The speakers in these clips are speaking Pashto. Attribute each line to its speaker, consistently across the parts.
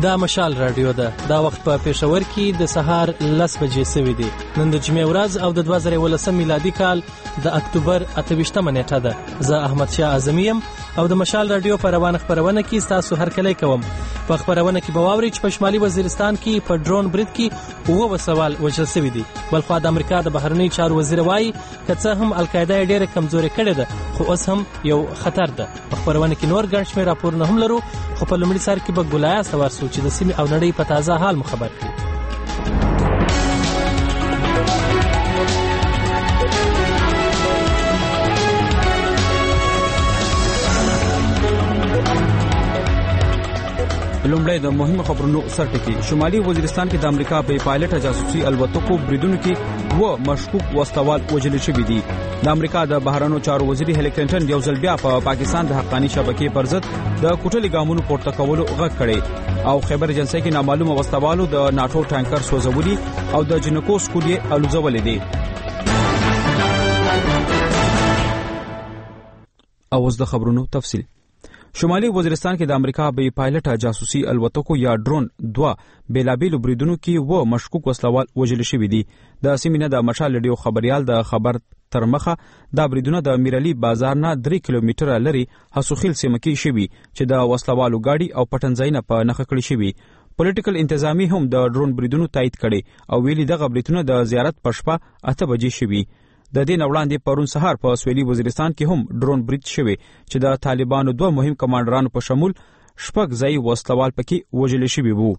Speaker 1: دا مشال رادیو ده. دا وخت په پېښور کې د سهار 10 بجې سوي دي. نن د جمعې ورځ او د 2019 میلادي کال د اکتوبر 28 نیټه ده. زه احمد شاه اعظمي یم او د مشال رادیو په روانه خبرونه کې تاسو هرکلی کوم. په خبرونه کې به واورئ چې په شمالي وزیرستان کې په ډرون برید کې 9 سوال وژل شوي دي. بلخو د امریکا د بهرنی چارو وزیر وایي که څه هم القاعده ډېره کمزوري کړې ده خو اوس هم یو خطر ده. په خبرونه کې نور ګڼ شمېر راپورونه هم لرو خو په لومړي سر کې به ګلایه سوار سو چې د سیمې او نړۍ په تازه حال مخبر کړي.
Speaker 2: لومړی د مهمو خبرونو سرټکی. شمالي وزیرستان کې د امریکا په پایلټ جاسوسي الوتکو بریدونو کې و مشکوک وسوال وژل شوي دي. د امریکا د بهرنیو چارو وزیر هیلری کلینټن یو ځل بیا په پاکستان د حقانی شبکې پر ضد د کوټلي ګامونو پورته کولو غږ کړي او خبر ایجنسی کې نامعلومه وسوالو د ناتو ټانکر سوځولي او د جنکو سکول یې الوزولې دي. اوس د خبرونو تفصیل. شمالي وزیرستان کې د امریکا به پایلټ جاسوسي الوتکو یا ډرون 2 بیلابیلو بریدونو کې و مشکوک وسلوال وژل شوي دي. د سیمینه د مشال رادیو خبريال د خبر تر مخه دا بریدونه د میرالي بازار نه 3 کیلومتره لري حسوخیل سیمه کې شوي چې د وسلوالو گاډي او پټنځایونه په نخښه کړی شوي. پولیټیکل انتظامی هم د ډرون بریدونو تایید کړي او ویلي دغه بریدونه د زیارت په شپه 8 بجې شوي. د دې وړاندې پرون سهار په سویلي وزیرستان کې هم ډرون برید شوی چې د طالبانو 2 مهم کمانډرانو په شمول شپږ ځای وسلوال پکې وژل شوي وو.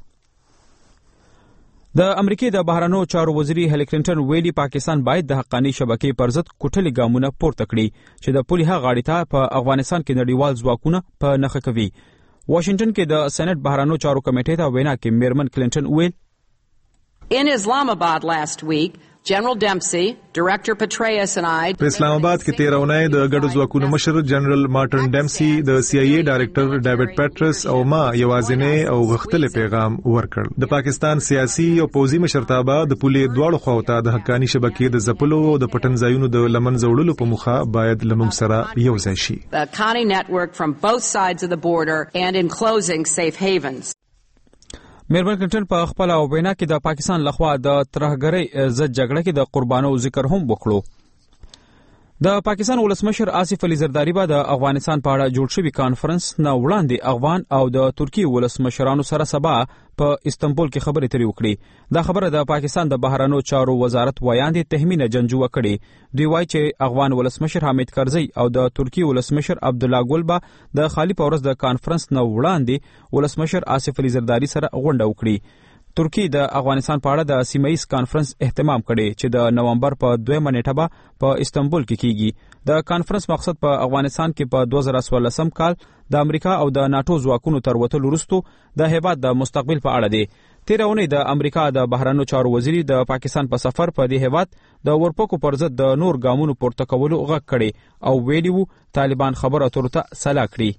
Speaker 2: د امریکای د بهرنیو چارو وزیر هیلری کلینټن ویلي پاکستان باید د حقانی شبکې پر ضد کوټلي ګامونه پورته کړي چې د پولیسو غاړې ته په افغانستان کې نړیوال ځواکونه په نخښه کوي. واشنگټن کې د سېنات بهرنیو چارو کمیټې ته وینا کې میرمن کلینټن ویل
Speaker 3: In Islamabad last week, General Dempsey, Director Petraeus and I
Speaker 4: په اسلام آباد کې 13 اونۍ د ګډو ځواکونو مشر جنرال مارټن ډیمسي د CIA ډایریکټر ډیوډ پیټرس او ما یوازینی او غختل پیغام ورکړ. د پاکستان سیاسي او پوځي مشرتابه د پولې دواړو خواوته د حقانی شبکې د زپلو او د پټنځایونو د لمن زوړلو په مخه باید لمونږ سره یو ځای شي.
Speaker 3: The Haqqani network from both sides of the border and in closing safe havens.
Speaker 2: میرمن کلینټن په خپل وینا کې د پاکستان لخوا د ترهګرۍ ضد جګړه کې د قربانو ذکر هم وکړو. د پاکستان ولسمشر آصف علي زرداری به د افغانستان په اړه جوړ شوی کانفرنس نه وړاندې افغان او د ترکیه ولسمشرانو سره سبا په استنبول کې خبرې اترې وکړي. دا خبره د پاکستان د بهرنیو چارو وزارت ویاندې تهمینه جنجوه کړي. دوی وایي چې افغان ولسمشر حامد کرزي او د ترکیه ولسمشر عبد الله ګل به د خالی پورس د کانفرنس نه وړاندې ولسمشر آصف علي زرداری سره غونډه وکړي. ترکیه د افغانستان په اړه د سیمایي کانفرنس اهتمام کړي چې د نومبر په 2 نیټه به په استنبول کې کیږي. د کانفرنس مقصد په افغانستان کې په 2014 کال د امریکا او د ناتو ځواکونو تر وتلو وروسته د هیواد د مستقبل په اړه دی. 13 اونۍ د امریکا د بهرنیو چارو وزیر د پاکستان په سفر په دې هیواد د ورپکو پر ضد د نور ګامونو پورته کولو غږ کړي او ویلي وو طالبان خبره اترو ته سلا کړي.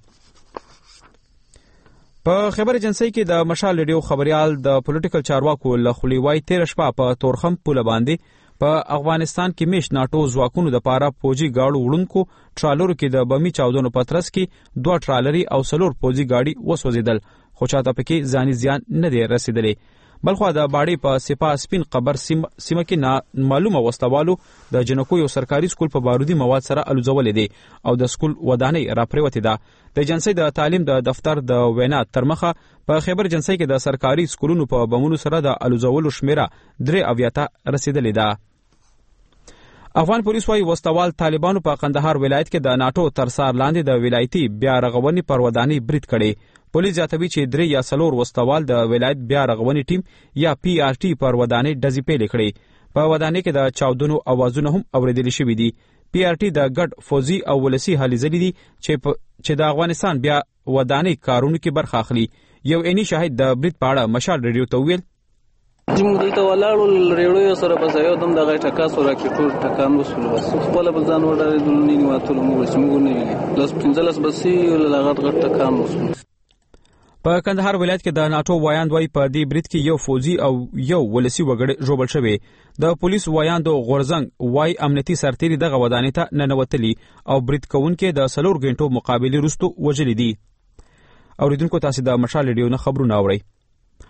Speaker 2: په خبر ایجنسی کې د مشال رادیو خبريال د پولیټیکل چارواکو له خولې وای 13 شپه په تورخم پوله باندې په افغانستان کې میش ناتو ځواکونو د پاره پوجي گاړو وړونکو ټرالرو کې د بمی چاودنو پترس کې 2 ټرالري او 4 پوجي گاډي وسوځیدل خو چاته پکې ځاني زیان نه دی رسیدلی. بلخو د باړې په سپا سپین قبر سیمه کې معلومه وسلوالو د جنکو یو سرکاري سکول په بارودي مواد سره الوزولې دي او د سکول ودانۍ راپریوتې ده. د ایجنسی د تعلیم د دفتر د وینا تر مخه په خبر ایجنسی کې د سرکاري سکولونو په بمونو سره د الوزولو شمیره 3 رسیدلې ده. افغان پولیس وايي وسلوال طالبانو په قندهار ولایت کې د ناتو تر سار لاندې د ولایتي بیا رغونې پر ودانۍ برید کړي. پولیس زیاتوي چې 3 یا 4 وسلوال د ولایت بیا رغونې ټیم یا PRT پر ودانۍ ډزې پیل کړي. په ودانۍ کې د چاودنو اوازونه هم اوریدل شوي دي. PRT د ګډ فوزي او ولسی هلې ځلې دي چې د افغانستان بیا ودانۍ کارونو کې برخه اخلي. یو عیني شاهد د برید په اړه مشال رادیو ته ویل
Speaker 5: زموږ دلته ولاړو ریړیو سره بس یو دم دغه ټکا سره کې ټول ټکان وسول بس خپل بل ځان وړاندې دلونی نیواتلو موږ نه ویلې لس 15 بسې لغت غټ ټکان وسول.
Speaker 2: په کندهار ولایت کې د ناتو وایاند وای په دې برید کې یو فوزي او یو ولسی وګړي ژوبل شوی. د پولیس وایاندو غورزنګ وای امنیتي سرتیري دغه ودانۍ ته ننوتلی او برید کوونکې د 4 غنټو مقابله وروسته وژل دي. اوریدونکو تاسو د مشال رادیو نه خبرونه اورئ.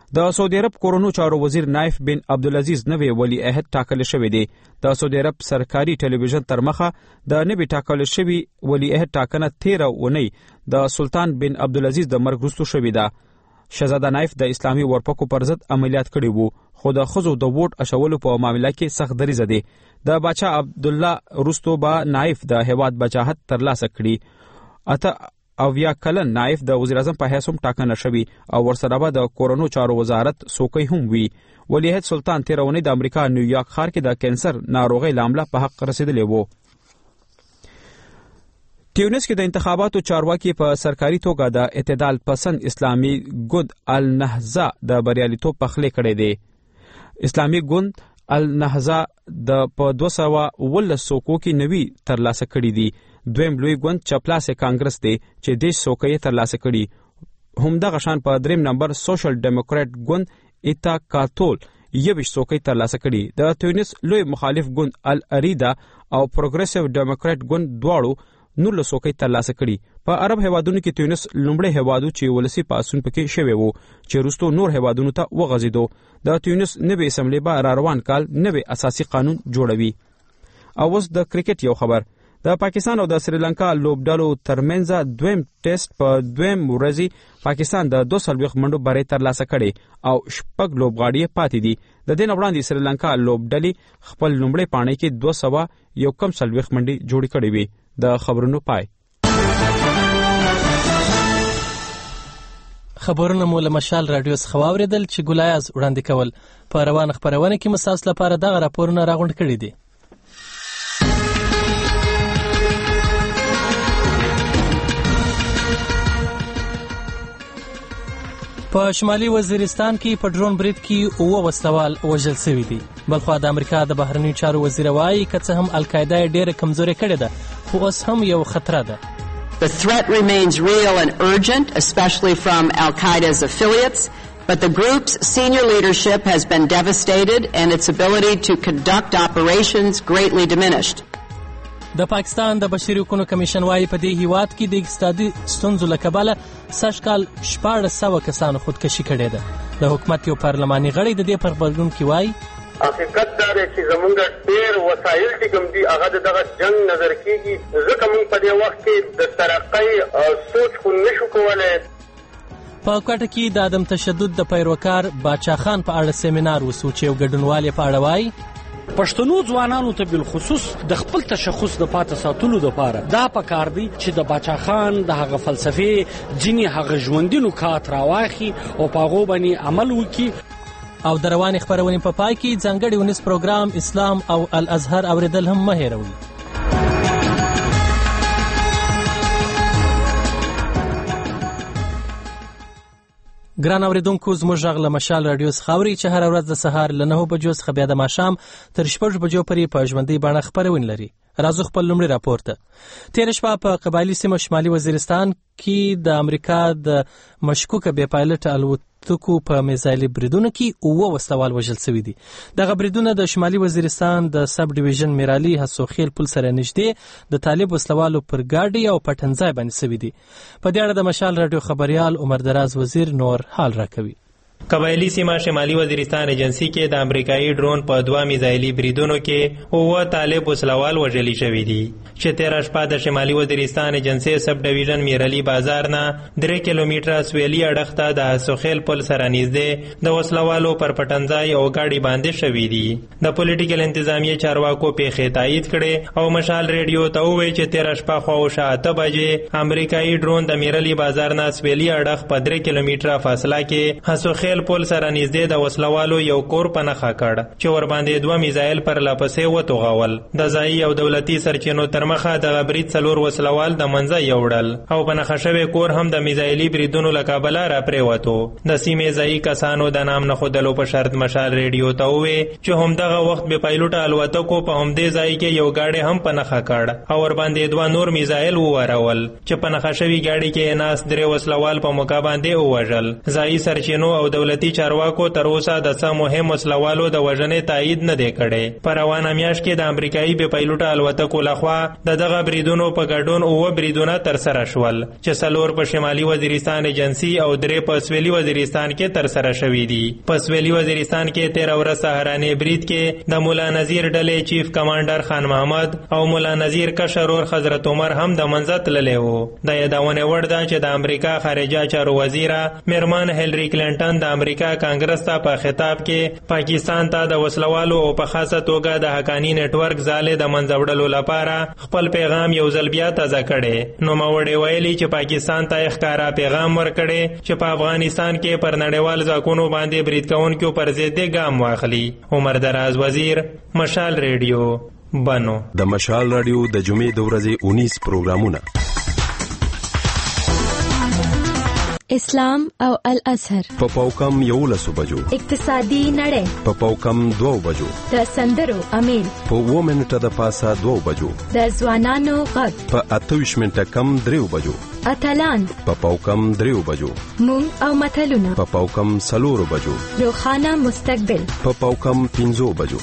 Speaker 2: د سعودي عرب کورونو چارو وزیر نایف بن عبدالعزیز نوی ولی عہد ټاکل شوی دی. د سعودي عرب سرکاري ټلویزیون تر مخه د نوی ټاکل شوی ولی عہد ټاکنه 13 اونۍ د سلطان بن عبدالعزیز د مرګ وروسته شوی ده. شهزاده نایف د اسلامي ورپکو پر ضد عملیات کړي وو، خو د ښځو د ووټ اچولو په معامله کې سخت دریځ دی. د باچا عبدالله وروسته به نایف د هیواد بچاحت ترلاسه کړي. 80 کلن نایف د وزیر اعظم په حیث هم ټاکنه شوی او ورسره به د کورونو چارو وزارت څوکۍ هم وي. ولی عہد سلطان 13 اونۍ د امریکا نیویارک ښار کې د کینسر ناروغۍ له امله په حق رسیدلی وو. ټیونس کې د انتخاباتو چارواکي په سرکاري توګه د اعتدال پسند اسلامي ګوند النهضه د بریالیتوب پخلی کړی دی. اسلامي ګوند النهضه د په 219 څوکو کې نوي ترلاسه کړي دي. دویم لوی ګوند چپلاسه کانګرس دی چې 10 څوکۍ ترلاسه کړي. همدغه شان په دریم نمبر سوشل ډیموکرات ګوند ایتا کاتول 21 څوکۍ ترلاسه کړي. د تیونس لوی مخالف ګوند الاریدا او پروګریسیو ډیموکرات ګوند دواړو 19 څوکۍ ترلاسه کړي. په عرب هیوادونو کې تیونس لومړی هیوادو چې ولسی پاسون پکې شوی وو چې وروسته نور هیوادونو ته وغځیدو. د تیونس نوې اسمبلی به را روان کال نوې اساسي قانون جوړوي. او اوس د کرکټ یو خبر. د پاکستان او د سریلانکا لوبډالو ترمنځ دویم ټیسټ په دویم ورځ پاکستان د 240 منډو بری ترلاسه کړي او 6 لوبغاړي پاتې دي. د دې نه وړاندې سریلانکا لوبډلې خپل لومړی پاڼۍ کې 241 منډې جوړې کړې وي. د خبرونو پای.
Speaker 1: خبرونه مو له مشال رادیو څخه واوریدل چې ګلایاز وړاندې کول. په روانه خبرونه کې مساس لپاره دغه راپورونه راغونډ کړي دي. په شمالي وزیرستان کې په ډرون برید کې 9 وسلوال وژل شوي دي. بلخوا د امریکا د بهرنیو چارو وزیر وایي که څه هم القاعده ډېره کمزورې کړې ده خو اوس هم یو خطر ده.
Speaker 3: The threat remains real and urgent, especially from Al-Qaeda's affiliates, but the group's senior leadership has been devastated and its ability to conduct operations greatly diminished.
Speaker 1: د پاکستان د بشري حقوقو کمیشن وايي په دې هیواد کې د اقتصادي ستونزو له کبله سږکال 1400 کسانو خودکشي کړې ده. د حکومت یو پارلماني غړی د دې پر غبرګون کې وايي
Speaker 6: حقیقت دا دی چې زمونږ ډېر وسایل چې کوم دي هغه دغه جنګ نظر کېږي. ځکه موږ په دې وخت کې د ترقۍ سوچ خو نشو کولی.
Speaker 1: په کوټه کې د عدم تشدد د پیروکار باچا خان په اړه سیمینار وسو چې یو ګډونوال په اړه وايي
Speaker 7: پښتنو ځوانانو ته بالخصوص د خپل تشخص د پاتې ساتلو لپاره دا پکار دی چې د باچا خان د هغه فلسفي ځینې هغه ژوندي نکات راواخي او په هغو باندې عمل وکړي.
Speaker 1: او د روانې خپرونې په پای کې ځانګړي ونیز پروګرام اسلام او الازهر اوریدل هم مه هېروئ. ګران اوریدونکو زموږ غږ له مشال رادیو څخه اورئ چې هره ورځ د سهار له 9 بجو څخه بیا د ماښام تر 6 بجو پورې په ژوندۍ بڼه خپرونه لري. راځو خپل لومړی راپور ته. تېره شپه په قبایلي سیمه شمالي وزیرستان کې د امریکا د مشکوکه بې پایلټه الوتکو په میزایلي بریدونو کې 9 وسلوال وژل شوي دي. دغه بریدونه د شمالي وزیرستان د سب ډیویژن میرالي حسوخیل پل سره نږدې د طالب وسلوالو پر ګاډي او پټنځای باندې شوي دي. په دې اړه د مشال رادیو خبريال عمر دراز وزیر نور حال راکوي.
Speaker 8: قبایلی سیمه شمالي وزیرستان ایجنسی کې د امریکایي ډرون په 2 میزایلي بریدونو کې 9 طالب وسلوال وژل شوي دي چې 13 شپه د شمالي وزیرستان ایجنسی سب ډیویژن میرالي بازار نه 3 کیلومتره سویلي اړخ ته د حسوخیل پل سره نږدې د وسلوالو پر پټنځای او ګاډي باندې شوي دي. د پولیټیکل انتظامیه چارواکو پیښې تایید کړي او مشال ریډیو ته وویل چې 13 شپه خواوشا 8 بجې امریکایي ډرون د میرالي بازار نه سویلي اړخ په 3 کیلومتره فاصله کې حسوخیل پل سره نږدې د وسلوالو یو کور په نښه کړ چې ورباندې 2 میزایل پر لاپسې وتوغول. د ځایي او دولتي سرچینو تر مخه دغه برید 4 وسلوال د منځه یوړل او په نښه شوی کور هم د میزایلي بریدونو له کبله را پرېوتو. د سیمې ځایي کسانو د نام نه ښودلو په شرط مشال ریډیو ته وویل چې همدغه وخت بې پایلوټه الوتکو په همدې ځای کې یو ګاډی هم په نښه کړ او ورباندې 2 نور میزایل وورول چې په نښه شوي ګاډي کې ناست 3 وسلوال په موقع باندې ووژل. ځایي سرچینو او دولتي چارواکو تر اوسه د څه مهم وسلوالو د وژنې تایید نه دی کړی. په روانه میاشت کې د امریکایي بې پیلوټه الوتکو لخوا د دغه بریدونو په ګډون 9 بریدونه ترسره شول چې 4 په شمالي وزیرستان ایجنسي او 3 په سویلي وزیرستان کې ترسره شوي دي. په سویلي وزیرستان کې 13 ورځ سهارني برید کې د مولا نذیر ډلې چیف کمانډر خان محمد او مولا نذیر کشر ور حضرت عمر هم د منځ تللی وو. د یادونه وړ ده چې د امریکا خارجه چارو وزیره میرمن هیلری کلینټن د امریکا کانګرس ته په خطاب کې پاکستان ته د وسلوالو او په خاصه توګه د حقانی نت ورک ځاله د منځ وړلو لپاره خپل پیغام یو ځل بیا تازه کړي. نو موري ویلي چې پاکستان ته ښکارا پیغام ورکړي چې په افغانستان کې پر نړیوال ځواکونو باندې برید کوونکو پر ضد ګام واخلي. عمر دراز وزیر، مشال ریډیو، بنو.
Speaker 9: د مشال رادیو د جمعې د ورځې 19 پروګرامونه:
Speaker 10: اسلام او الازهر
Speaker 9: په پاوکم 11 بجو،
Speaker 10: اقتصادي نړۍ
Speaker 9: په پاوکم 2 بجو،
Speaker 10: د سندرو امیل
Speaker 9: په 2 منټه د پاسه 2 بجو،
Speaker 10: د ځوانانو غږ
Speaker 9: په 28 منټه کم 3 بجو،
Speaker 10: اتلان
Speaker 9: په پاوکم 3 بجو،
Speaker 10: مونږ او متلونه
Speaker 9: په پاوکم 4 بجو،
Speaker 10: روخانه مستقبل
Speaker 9: په پاوکم 15 بجو.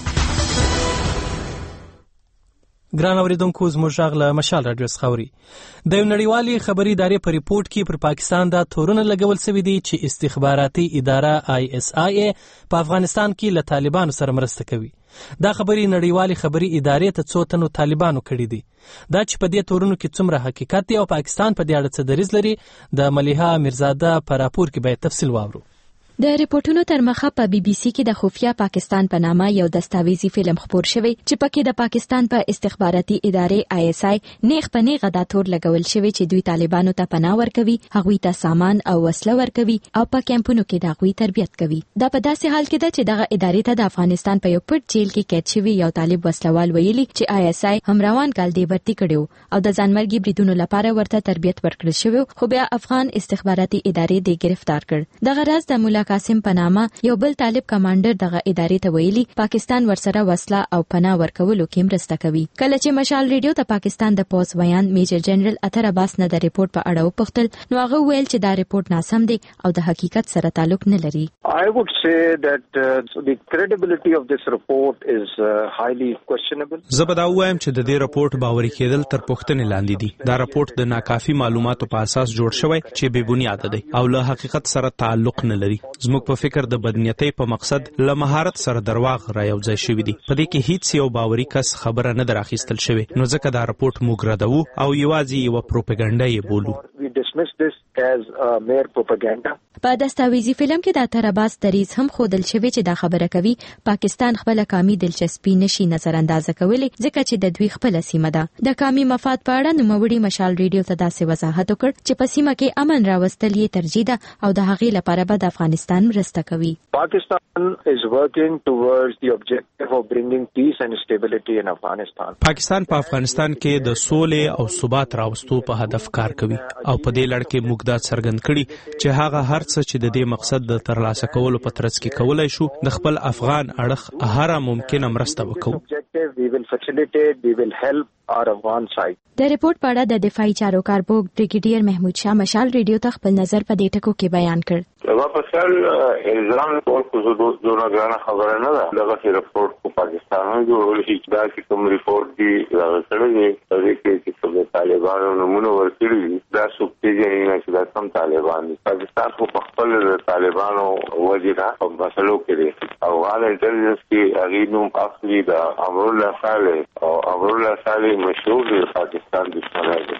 Speaker 1: ګران اوریدونکو، زموږ غږ له مشال رادیو څخه اوري. د یو نړیوالې خبري ادارې په ریپورت کې پر پاکستان دا تورونه لګول شوي دي چې استخباراتي اداره ISIA په افغانستان کې له طالبانو سره مرسته کوي. دا خبري نړیوالې خبري ادارې ته څو تنو طالبانو کړي دي. دا چې په دې تورونو کې څومره حقیقت دی او پاکستان په دې اړه څه دریځ لري، د ملیحه میرزاده په راپور کې باید تفصیل واورو.
Speaker 10: د ریپورتونو تر مخه په BBC کې د خفیه پاکستان په نامه یو دستاویزي فلم خپور شوی چې پکې د پاکستان په استخباراتي ادارې ISI نیغ په نیغه دا تور لګول شوی چې دوی طالبانو ته پناه ورکوي، هغوی ته سامان او وسله ورکوي او په کیمپونو کې د هغوی تربیت کوي. دا په داسې حال کې ده چې دغه ادارې ته د افغانستان په یو پټ جیل کې قید شوی یو طالب وسلوال ویلي چې ISI هم روان کال دی ورتي کړو او د ځانمرګي بریدونو لپاره ورته تربیت ورکړل شوی، خو بیا افغان استخباراتي ادارې د گرفتار کړ. دغه راز د مولا قاسم پنامه یو بل طالب کمانډر دغه ادارې ته ویلي پاکستان ورسره وسله او پناه ورکولو کې مرسته کوي. کله چې مشال ریډیو ته پاکستان د پوز ویان میجر جنرال اطهر عباس نه د ریپورت په اړه وپوښتل، نو هغه ویل چې دا ریپورت ناسم دی او د حقیقت سره تعلق نه لري.
Speaker 11: I would say that the credibility of this report is highly questionable.
Speaker 2: زبدا وایم چې د دې راپورټ باوري کېدل تر پوښتنې لاندې دي. دا راپورټ د ناکافي معلوماتو په اساس جوړ شوی چې بې بنیاد دی او له حقیقت سره تعلق نه لري. زموږ په فکر د بدنیتۍ په مقصد له مهارت سره درواغ را یو ځای شوی دي. په دې کې هیڅ یو باوري کس خبره نه دراخیستل شوی، نو ځکه دا راپورټ موږ ردوو او یوازې یو پروپاګاندا یې بولو.
Speaker 11: We dismiss this as mere propaganda.
Speaker 10: په دستاویزي فلم کې د اطهر عباس دریز هم ښودل شوی چې دا خبره کوي پاکستان خپل کامي دلچسپي نشي نظر اندازه کولی ځکه چې د دوی خپل سیمه ده. د کامي مفاد په اړه نوموړي مشال ریډیو ته داسې وضاحت وکړ چې په سیمه کې امن راوستل یې ترجیح ده او د هغې لپاره به د افغانستان مرسته کوي.
Speaker 11: Pakistan is working towards the objective of bringing peace and stability in Afghanistan.
Speaker 2: پاکستان په افغانستان کې د سولې او ثبات راوستو په هدف کار کوي او په دې لړ کې موږ دا څرګند کړي چې هغه هر څه چې د دې مقصد د ترلاسه کولو په ترڅ کې کولای شو د خپل افغان اړخ هر ممکنه مرسته وکړو.
Speaker 11: We will facilitate, we will help our Afghan side.
Speaker 10: د ریپورت په اړه د دفاعي چارو کارپوه بریګیډیر محمود شاه مشال ریډیو ته خپل نظر په دې ټکو کې بیان کړ.
Speaker 12: واپسل الزام کول خو زونه غاڼه خبره نه ده. دغه ریپورت په پاکستان جوړول شي دا چې کوم ریپورت دی راغلی دی چې کوم طالبانو نمونه ورکړي دا سوکتي نه چې دا کوم طالبان دي. پاکستان په خپل طالبانو وجه په مسلو کې دی او غاړه انټيليجنس کې هغه نوم اخلي دا امرالله صالح او امرالله صالح مشهور دی پاکستان دشمن دی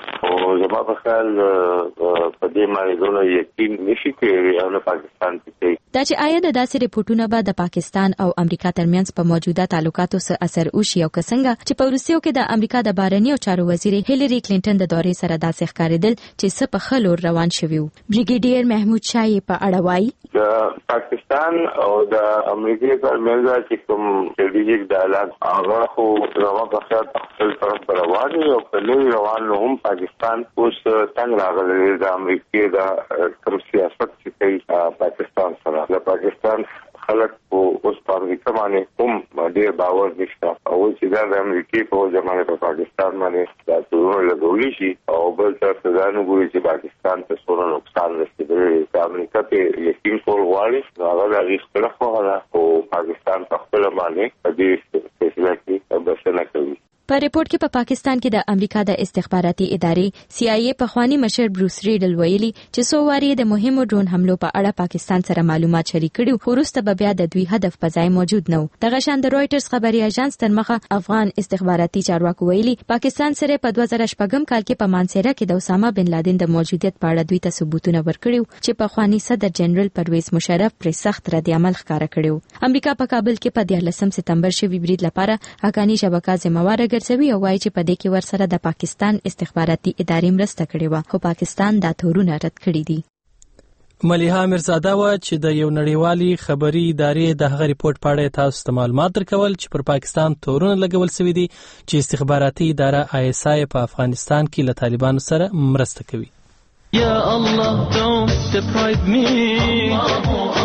Speaker 12: او زما په خیال په دې باندې زونه یقین نشي کوي او نه پاکستان کې
Speaker 10: دا چې آیا د داسې ریپورتونو به د پاکستان او امریکا ترمنځ په موجوده تعلقاتو سره اثر وشي او څنګه چې په روسیو کې د امریکا د بهرنیو چارو وزیر هیلری کلینټن د دورې سره داسې ښکارېدل چې څه په خلور روان شوی. بریګیډیر محمود شاه په اړه وایي
Speaker 12: د پاکستان او د امریکا ترمنځ چې کوم استراتیژیک ډایلاګ هغه خو زما په خیال خپل طرف روان دی او په لوی روان هم پاکستان اوس څنګه راغلی د امریکا د کوم سیاست چې کوي پاکستان سره د پاکستان خلک اوس په امریکا باندې هم ډېر باور نشته او چې دا د امریکای په ځمانه په پاکستان باندې دا ټول لګولې شي او بل څه ځانو ګوري چې پاکستان ته څومره نقصان رسیدلی د امریکا په یقین کول غواړي نو هغه د خپل خواله او پاکستان په خپل باندې د دې فیصله کې بسنه کوي.
Speaker 10: په ریپورت کې په پاکستان کې د امریکا د استخباراتي ادارې CIA په خواني مشر بروس ریډل ویلي چې څو واري د مهمو ډرون حملو په اړه پاکستان سره معلومات شریک کړي خو وروسته به بیا د دوی هدف په ځای موجود نه و. دغه شان د رويټرز خبري اژانس تر مخه افغان استخباراتي چارواکو ویلي پاکستان سره په 2014 کال کې په مانسیرا کې د اسامه بن لادن د موجودیت په اړه دوی ته ثبوتونه ورکړي چې په خواني صدر جنرال پرویز مشرف پر سخت رد عمل ښکارا کړو. امریکا په کابل کې په 14 سپتمبر شوی برید لپاره حقانی شبکه ذمہوار ګرځوي او وايي چې په دې کې ورسره د پاکستان استخباراتي ادارې مرسته کړې و خو پاکستان دا تورونه رد کړي دي.
Speaker 1: ملیحه میرزاده و چې د یو نړیوالي خبري ادارې د هغه ریپورت په اړه تاسو ته معلومات درکول چې پر پاکستان تورونه لګول شوی دي چې استخباراتي اداره ISI په افغانستان کې له طالبانو سره مرسته کوي. یا الله don't deprive me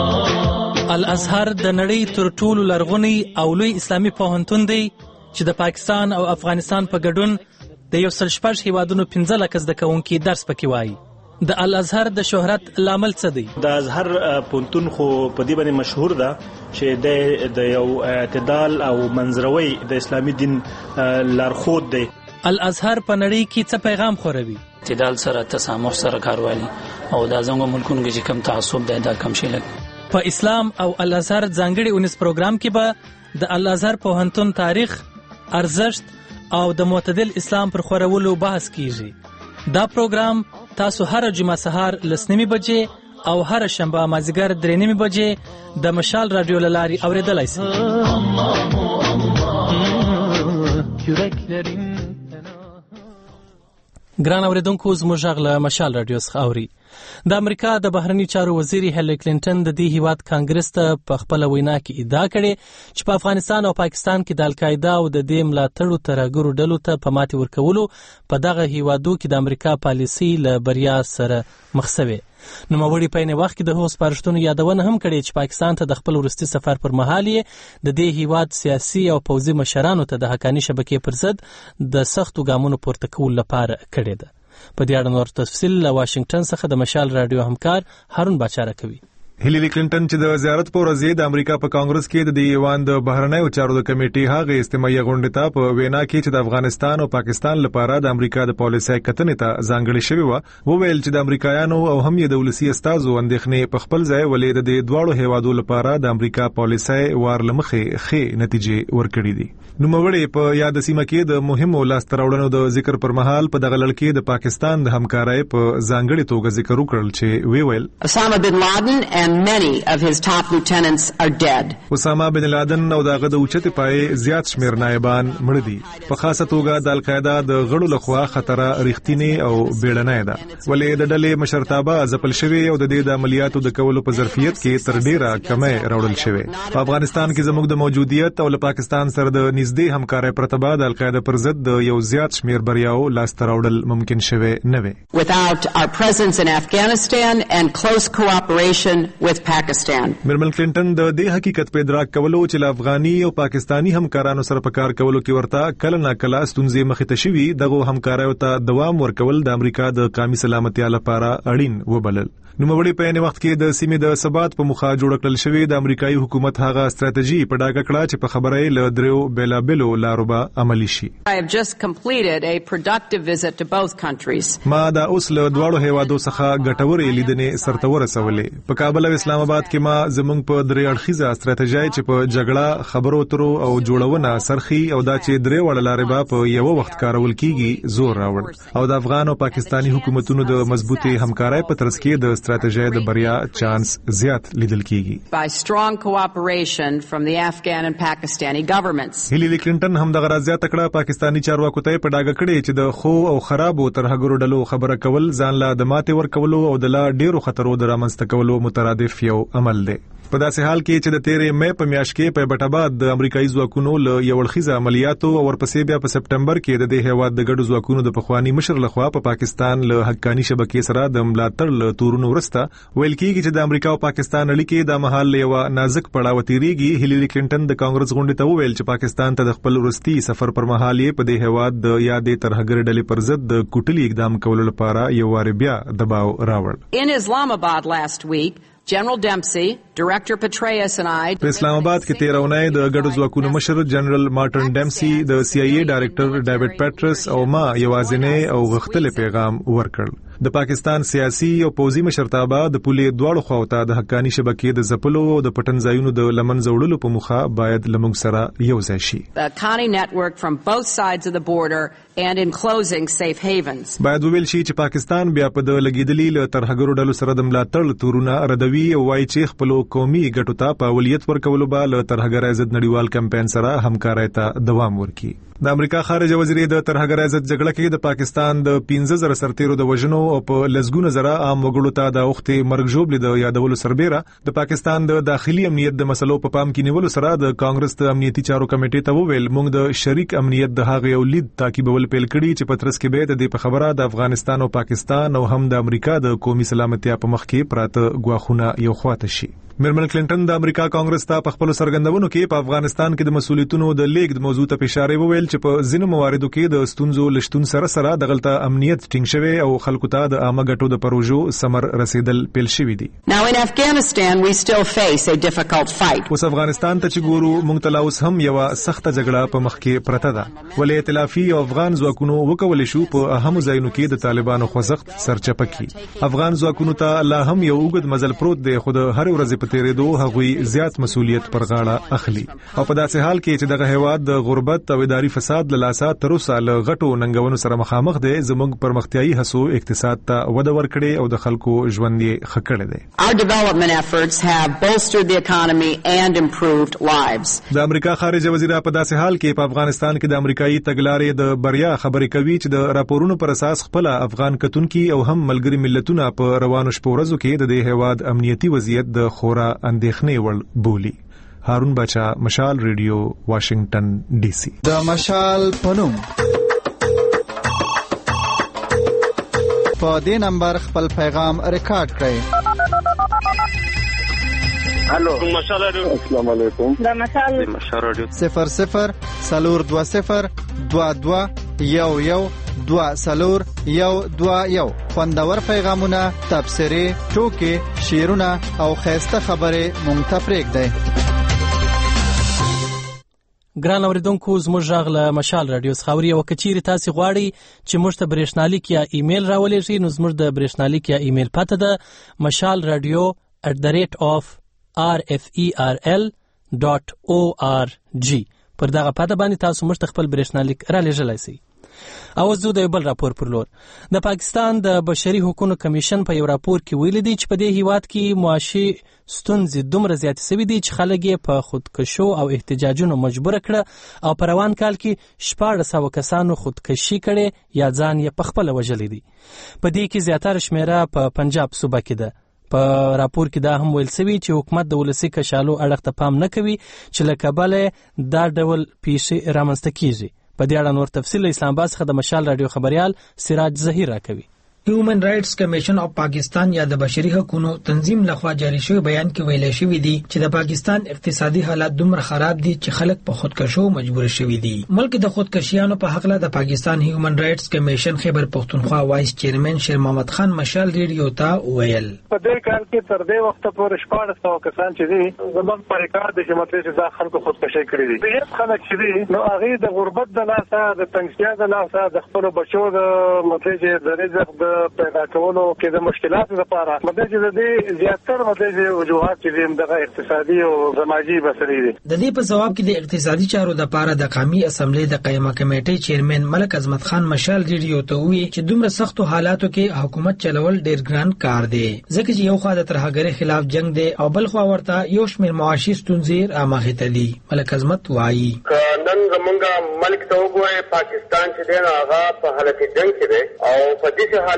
Speaker 1: الازهر د نړۍ تر ټولو لرغونی او لوی اسلامي پوهنتون دی چې د پاکستان او افغانستان په ګډون د 114 هیوادونو 15 لک زده کوونکي درس پکې وایي. د الازهر د شهرت لامل څه دی؟
Speaker 13: د ازهر پوهنتون خو په دې باندې مشهور ده چې د یو اعتدال او منځروي د اسلامي دین لارښود دی.
Speaker 1: الازهر په نړۍ کې څه پیغام خوروي؟
Speaker 14: اعتدال سره، تسامح سره کاروالي او د ازمو ملکونو کې چې کم تعصب دی دا کم شي.
Speaker 1: په اسلام او الازهر ځانګړي اونیس پروګرام کې به د الازهر پوهنتون تاریخ، ارزښت او د معتدل اسلام پر خورولو بحث کیږي. دا پروګرام تاسو هر جمعه سهار 9:30 بجې او هر شنبه مازیګر 3:30 بجې د مشال رادیو لاري اوریدلای شئ. ګران اوریدونکو زموږ غږ له مشال رادیو څخه اوري. د امریکا د بهرنی چارو وزیر هیلری کلینټن د دې هیواد کانګرس ته په خپل وینا کې ادعا کړې چې په افغانستان او پاکستان کې د القاعده او د دې ملاتړو ترګرو ډلو ته په ماتي ورکولو په دغه هیوادو کې د امریکا پالیسي له بریا سره مخ شوه. نوموړي په نه وخت کې د هوس پارښتونو یادونه هم کړې چې پاکستان ته د خپل ورستي سفر پر مهال د دې هیواد سیاسي او پوځي مشرانو ته د حقانی شبکې پر ضد د سختو ګامونو پورته کول لپاره کړې ده. په دې اړه نور تفصیل له واشنگټن څخه د مشال رادیو همکار هارون باچا کوي.
Speaker 4: هیلری کلینټن چې د زیارت په ورځ د امریکا په کانګرس کې د ایوان د بهرنیو چارو د کمیټې هغه استماعي غونډه ته په وینا کې چې د افغانستان او پاکستان لپاره د امریکا د پالیسۍ کتنې ته ځانګړي شوی و ویل چې د امریکایانو او هم یې د ولسی استازو اندېښنې په خپل ځای ولې د دواړو هیوادو لپاره د امریکا پالیسۍ وارلمخې ښې نتیجې ورکړې دي. نوموړي په یاد سیمه کې د مهمو لاستراوړنو د ذکر پر مهال په دغه لړ د پاکستان د همکارۍ په ځانګړي توګه ذکر وکړل چې ویل
Speaker 3: Osama bin Laden and many of his top lieutenants are dead.
Speaker 4: اسامه بن لادن او دغه د اوچتې پای زیات شمیر نایبان مړ دي. په خاصه توګه د القاعده د غړو لخوا خطر رښتینی او بیړنی ده. ولې د ډلې مشرتابه ځپل شوی او د دې د عملیاتو د کولو په ظرفیت کې تر ډیره کمه راوړل شوی. په افغانستان کې زموږ د موجودیت او له پاکستان سره د نږدې همکارۍ پرتبه د القاعده پر ضد د یو زیات شمیر بریاو لاس راوړل ممکن شوی نه وي.
Speaker 3: Without our presence in Afghanistan and close cooperation with Pakistan.
Speaker 4: میرمن کلینټن د دې حقیقت په ادراک کولو چې له افغاني او پاکستانی همکارانو سره په کار کولو کې ورته کله نا کله ستونزې مخې ته شوي دغه همکاریو ته دوام ورکول د امریکا د قومي سلامتیا لپاره اړین وبلل. نوموړي په یوه وخت کې د سیمې د ثبات په مخه جوړ کړل شوی د امریکایي حکومت هغه ستراتیژي په ډاګه کړه چې په خبرې له دریو بیلابلو لارو به عملی شي.
Speaker 3: I have just completed a productive visit to both countries.
Speaker 4: ما دا اوس له دواړو هیوادو څخه ګټورې لیدنې سرته ورسولې. په کابل او اسلام آباد کې ما زمونږ په درې اړخیزه ستراتیژي چې په جګړه خبرو اترو او جوړونه سرخي او دا چې درې وړ لارې به په یو وخت کارول کیږي زور راوړ او د افغان او پاکستانی حکومتونو د مضبوطی همکارۍ په ترڅ کې د ستراتیژي د بریا چانس زیات لیدل کیږي.
Speaker 3: By strong cooperation from the Afghan and Pakistani governments.
Speaker 4: هیلری کلینټن هم دغه راځه تکړه پاکستانی چارواکو ته په ډاګه کړي چې د خو او خرابو ترهګرو ډلو خبره کول ځان لا د ماته ورکولو او د لا ډیرو خطرو د رامنځته کولو مترادف یو عمل دی. په داسې حال کې چې د 13 مې په میاشت کې په بټاباد د امریکایي ځواکونو له یو ورخیزه عملیاتو او ورپسې بیا په سپټمبر کې د دې هیواد د ګډو ځواکونو د پخوانی مشر لخوا په پاکستان له حقانی شبکې سره د ملاتړ له تورونو ورسته ویل کېږي چې د امریکا او پاکستان اړیکې د مهال یو نازک پړاو تیریږي. هیلری کلینټن د کانګرس غونډې ته وویل چې پاکستان ته د خپل ورستي سفر پر مهال یې په دې هیواد د یادې ترهګر ډلې پر ضد د کوټلي اقدام کولو لپاره یو وار بیا دباو راوړ.
Speaker 3: In Islamabad last week, General Dempsey, Director Petraeus and I
Speaker 4: په اسلام آباد کې 13 اونۍ د ګډو ځواکونو مشر جنرال مارټن ډیمسي د CIA ډایریکټر ډیوډ پیټرس او ما یوازینی او غښتلې پیغام ورکړ. د پاکستان سیاسي او پوځي مشرتابه د پولې دواړو خواوته د حقانی شبکې د زپلو او د پټنځایونو د لمن زوړلو په مخه باید لمونږ سره یو ځای شي.
Speaker 3: The Haqqani network from both sides of the border and in closing safe havens.
Speaker 4: باید ویل شي چې پاکستان بیا په د لګیدلې له ترهګرو ډلو سره د ملاتړ تورونه ردوي او وايي چې خپل قومي ګټو ته په اولویت ورکولو به له ترهګر ضد نړیوال کمپاین سره همکارۍ ته دوام ورکړي. د امریکا خارجه وزیر د ترهګر ضد جګړه کې د پاکستان د 15000 سرتیرو د وژنو او په لسګونه زره عام وګړو ته د وختي مرګ ژوبل د یادولو سربېره د پاکستان د داخلي امنیت د مسلو په پام کې نیولو سره د کانګرس د امنیتي چارو کمیټې ته وویل موږ د شریک امنیت د هغه یو لید تعقیبول پیل کړي چې په ترڅ کې به د دې په خبره د افغانستان او پاکستان او هم د امریکا د قومي سلامتیا په مخ کې پراته غواخونه یو خواته شي. میرمن کلینټن د امریکا کانګرس ته په خپل سرګندونو کې په افغانستان کې د مسؤلیتونو د لیګ موضوع ته اشاره وویل چې په ځینو مواردو کې د ستونزو لشتون سره دغلطه امنیت ټینګ شوی او خلکو ته د عامه ګټو د پروژو ثمر رسیدل پیل شوی دي.
Speaker 3: Now in Afghanistan we still face a difficult fight.
Speaker 4: اوس افغانستان ته چې ګورو موږ ته اوس هم یو سخته جګړه په مخ کې پرته ده. ولې ائتلافي او افغان ځواکونو وکول شو په اهمو ځایونو کې د طالبانو خوځښت سرچپه کی. افغان ځواکونو ته لا هم یو اوږد مزل پروت دی خو د هر ورځې په تیریدو هغوی زیات مسؤلیت پر غاړه اخلي او په داسې حال کې چې دغه هیواد د غربت او اداري فساد له لاسه تر اوسه له غټو ننګونو سره مخامخ دی زموږ پرمختیايي هڅو اقتصاد ته وده ورکړي او د خلکو ژوند یې ښه کړی دی.
Speaker 3: Our development efforts have bolstered the economy and improved lives.
Speaker 4: د امریکا خارجه وزیر په داسې حال کې په افغانستان کې د امریکایي تګلارې د بریا خبرې کوي چې د راپورونو پر اساس خپل افغان کتونکي او هم ملګری ملتونه په روانو شپو ورځو کې د دې هیواد امنیتي وضعیت د خورا اندېښنې بولی. هارون بچا، مشال ریډیو، واشنگټن ډي سي.
Speaker 15: د مشال پنوم په دې نمبر خپل پیغام ریکارډ کړئ.
Speaker 16: هلو مشال ریډیو. السلام علیکم.
Speaker 17: د مشال
Speaker 15: ریډیو 00 420 22 112 خوندور پیغامونه، تبصرې، ټوکې، شعرونه او خیسته خبرې مونږ ته پرېږدئ.
Speaker 1: ګران اوریدونکو زموږ غږ له مشال رادیو څخه اوري او کچيري تاسو غواړئ چې موږ ته برېښنالیک یا ایمیل راولېږئ نو زموږ د برېښنالیک یا ایمیل پته ده mashalradio@rferl.org. پر دغه پته باندې تاسو موږ ته خپل برېښنالیک را لېږلای شئ. او زه د بل راپور پر لور د پاکستان د بشري حقوقو کمیشن په یو راپور کې ویل دي چې په دې هیواد کې معاشي ستونزې دومره زیاتې شوې دي چې خلک یې په خودکشو او احتجاجونو مجبور کړه او په روان کال کې 1400 کسانو خودکشي کړي یا ځان یې په خپل وژلي دي. په دې کې زیاتره شمیره په پنجاب صوبه کې ده. په راپور کې دا هم ویل شوی چې حکومت د ولسی کشالو اړه ته پام نه کوي چې له کبله دا ډول پیښې رامنځته کیږي. په دې اړه نور تفصیل اسلام آباد څخه د مشال رادیو خبريال سراج ظهیر راکوي.
Speaker 18: هیومن رائټس کمیشن اف پاکستان یا د بشري حقوقو تنظیم لخوا جاری شوی بیان کې ویل شوی دی چې د پاکستان اقتصادي حالات دومره خراب دي چې خلک په خودکشو مجبور شوي دي. ملک د خودکشیانو په حق له د پاکستان هیومن رائټس کمیشن خیبر پختونخوا وایس چیرمن شیر محمد خان مشال ریډیو ته ویل
Speaker 6: په دې کال کې تر دې وخت پورې 1400 کسان چې دي زموږ پر کار د جماعتي چې خلکو خودکشي کړې دي. دغه خلک چې دي نو هغه د غربت د لاسه د تنګسیا د لاسه د خپل بچو د متجه د رزق پیدا کولو کې د مشکلاتو لپاره مدې د دې زیاتره مدې وجوهات چې د اقتصادي او سماجی مسلې دي.
Speaker 18: د دې په جواب کې د اقتصادي چارو لپاره د قومي اسمبلی د قیمه کمیټې چیرمن ملک عظمت خان مشال ریډیو ته وی چې دومره سختو حالاتو کې حکومت چلول ډیر ګران کار دی ځکه چې یو خوا د ترهګری خلاف جنگ دی او بل خوا ورته یو شمېر معاشي ستونزې رامخې ته دي. ملک عظمت وایي
Speaker 6: نن زمونږ ملک ته وګورئ پاکستان چې دی هغه په حالت جنگ کې دی او په دې حالت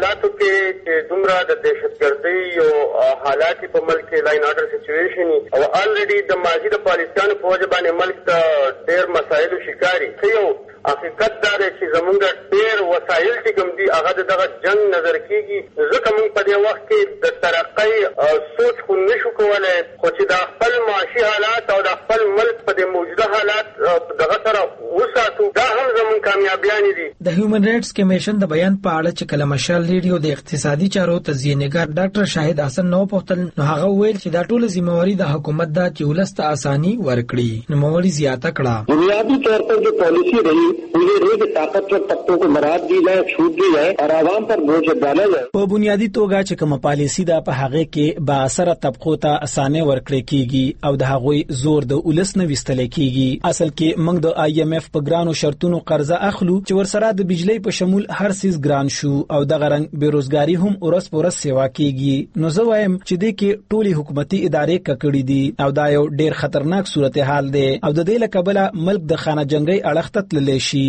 Speaker 17: حالاتو کې دومره د دهشتګردۍ او حالات په ملک کې لاین آرډر سچويشن او الریډي د ماضي د پالیستانو په وجه باندې ملک ته ډېر مسایلو شکاري یو حقیقت دا دی چې زمونږ ډېر وسایل چې کوم دي هغه دغه جنگ نظر کېږي ځکه موږ په دې وخت کې د ترقۍ سوچ خو نشو کولی خو چې د خپل معاشي حالات او د خپل ملک په دې موجوده حالات دغه سره وساتو دا هم زموږ کامیابیانې دي.
Speaker 18: د هیومن رائټس کمیشن د بیان په اړه چې کله مشال ریډیو د اقتصادي چارو تزیینګر ډاکټر شاهد حسن نو پوښتل نو هغه ویل چې دا ټول ذمہواری د حکومت دا چې ولست اساني ورکړي نو موري زیاته کړه.
Speaker 19: بنیادی طور پر جو پالیسی رہی مجھے روز طاقتور طبقوں کو مراد دی جائے چھوٹ دی جائے اور عوام پر بوجھ ڈالا جائے.
Speaker 20: په بنیادی توګه چې کوم پالیسی دا په هغه کې با اثر طبقو ته اسانه ورکړي کیږي او د هغوی زور د ولس نه وستل کیږي. اصل کې موږ د IMF په ګرانو شرطونو قرضه اخلو چې ورسره د بجلی په شمول هر سیس ګران شو او د غرنګ بیروزګاری هم ورس پورس سیوا کیږي. نو زه وایم چې د کې ټولي حکومتي ادارې ککړې دي او دا یو ډیر خطرناک صورتحال دی او د دې لکبله ملک د خانه جنگي اړخ ته تللی شي.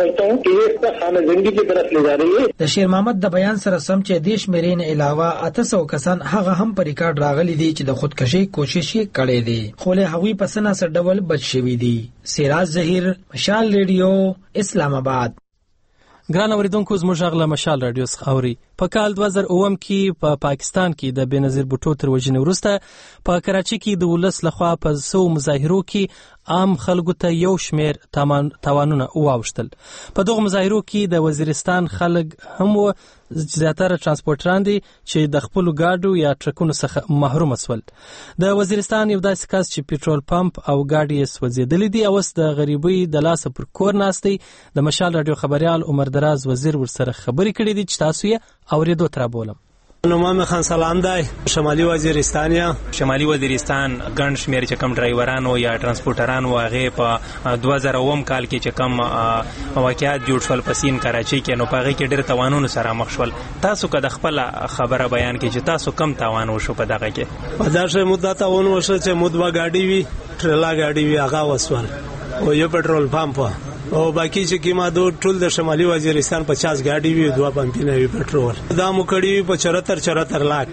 Speaker 18: د شیر محمد د بیان سره سم چې دیش مرین علاوه 800 کسان هغه هم پر ریکارډ راغلي دي چې د خودکشي کوشش کړي دي خو له هغوی په سنا سره ډول بچ شوی دي. سراج ظهیر مشال ریډیو اسلام آباد.
Speaker 1: ګران اوریدونکو زموږ غلا مشال رادیو څخه اوري. په کال 2009 کې په پاکستان کې د بنظیر بوټو تر وژنې وروسته په کراچي کې د ولس لخوا په سو مظاهرو کې عام خلکو ته یو شمیر تاوانونه واوښتل. په دغه مظاهرو کې د وزیرستان خلک هم زیاتره ترانسپورټران دي چې د خپل گاډو یا ټرکونو څخه محروم شول. د وزیرستان یو داسې کس چې پېټرول پمپ او گاډي یې سوځېدلې دي او اوس د غریبۍ د لاسه پر کور ناست دی. د مشال رادیو خبريال عمر دراز وزیر ورسره خبرې کړې دي چې تاسو یې اوریدو تر بولم.
Speaker 21: نومام خان سلام دی شمالي وزیرستان یا شمالي وزیرستان ګڼ شمیر چې کم ډرایورانو یا ترانسپورټرانو هغه په 2009 کال کې چې کم واقعیت جوړ شول په سین کراچي کې نو پاره کې ډېر توانونو سره مخ شول. تاسو که د خپل خبره بیان کې چې تاسو کم توان وشو په دغه کې؟ په داسې مدته ونه وشو چې مدوا گاډي وی ټرلا گاډي وی هغه وسول او یو پټرول پمپ او باقی چې کیما دو ټول د شمالي وزیرستان 50 گاډي وی 2 پمپونه وی پټرول دا مو کړی په 74 لاک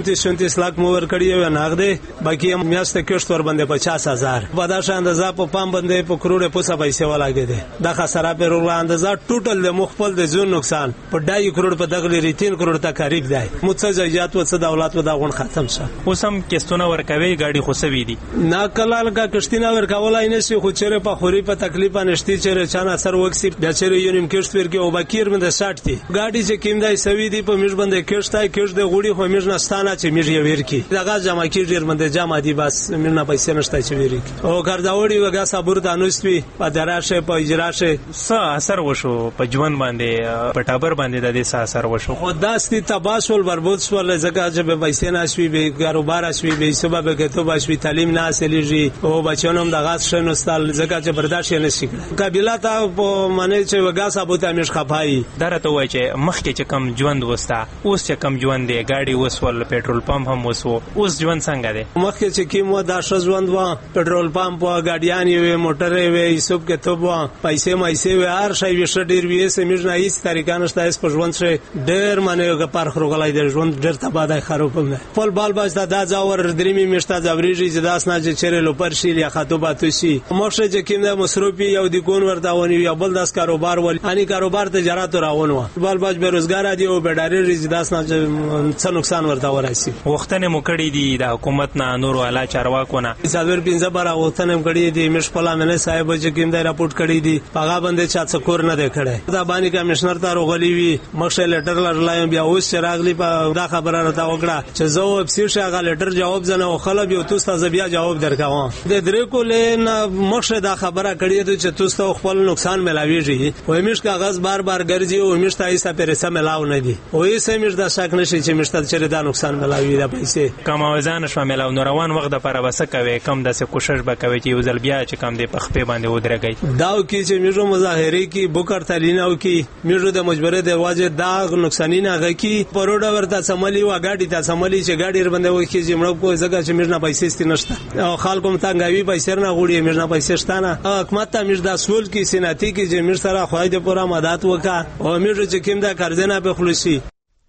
Speaker 21: 34 لاک مو ور کړی و نغده باقی هم میاشت کښت ور باندې 50000 په دا شان اندازه په پام باندې په کروڑه پوسه پیسې ولاګې دي. دا خساره په ور اندازه ټوټل د مخفل د زون نقصان په 2 کروڑ په دغه 3 کروڑ ته قریب دی. متسجات و څه دولت و دا غون ختم شه. اوس هم کېستونه ور کوي گاډي خوسوي دي نه کلال کا کښتینه ور کولای نه شي خو چیرې په خوري په تکلیف نشتی چیرې چانه اثر وکسي بیا چیرې یونیم کښت ورکی او باکیر مند 60 دي گاډي چې کیندای سوي دي په میژ باندې کښتای کښت د غوړي خو میژ نستانه چې میژ یې ورکی دغه جمع کیږي باندې جمع دي بس منه پیسې نشته چې ورکی او ګرځاوړي وګا صبر د انوستوي په دراشه په اجراشه څه اثر وشو په ژوند باندې په ټابر باندې د دې څه اثر وشو خو داستي تباسل بربود سول زګه چې به پیسې نشوي به کاروبار شوي به سبب کې تو بشوي تعلیم نه حاصلېږي او بچونو د غاز شنو ستل زګه چې برداشت نه شي قبيله ته په معنی چې وګا ثابت همیش خپای درته وای چې مخکې چې کم ژوند وستا اوس چې کم ژوند دی گاډي وسول پېټرول پمپ هم وسو اوس ژوند څنګه دی مخکې چې کیمو دا ژوند وا پېټرول پمپ وا ګاډیانی وي موټرې وي سب کې ته وا پیسې مایسې وي هر شی وي شډیر وي سمج نه هیڅ طریقه نشته اس په ژوند شه ډېر معنی وګ پر خروغلای دی ژوند ډېر تبادای خراب نه خپل بال بچا دا ځاور درېمې میشته ځوريږي چې داس نه چې چیرې لو پر شي یا خطوبات شي مخشه چې کیمه مصروفي یو دی ګون ورتاونی یا بل داس کاروبار ول اني کاروبار تجارت راونو بال بچ بیروزګار دي او بیډاری ريزداس نه څه نقصان ورته ورسي وختنه مو کړی دي د حکومت نه نور اعلی چارواکونه صدر پنځه بار وختنه کړی دي مش پلا منه صاحب چې کیند راپورټ کړی دي هغه باندې چا څه کور نه دی کړی دا باندې کمشنر ته روغلی وی مخه لیټر لړلایم بیا اوس راغلی په دا خبره راته وکړه چې زه افسر شغه لیټر جواب زنه او خلک یو تاسو بیا جواب درکاوم د درې کولې نه مخه دا خبره کړی ته چې تاسو خپل نقصان ملاویږي او همیش کاغذ بار بار ګرځي او همیش تایسه پیسې ملاو نه دي او یې سمیر دا شک نشي چې مشته چې دا نقصان ملاوي دا پیسې کم وزن شامل او روان وخت د پر وسه کوي کم د څه کوشش وکوي چې وزل بیا چې کم دی په خپې باندې ودرګي داو کې چې میژو مظاهره کې بوکر تلیناو کې میژو د مجبوره د واجه دا نقصانینه غکی پروډه ورته سملی و غاډي ته سملی چې غاډي باندې وکي چې مړ کو زګه چې میژ نه پیسې ست نشته او خلکو متنګوي پیسې نه غوړي میژ نه پیسې شتانه حکومت ته میژ د سول کې سناتي کې چې میژ سره خوای د پورا مدد وکا او میژ چې کیم دا قرض نه به خلاصي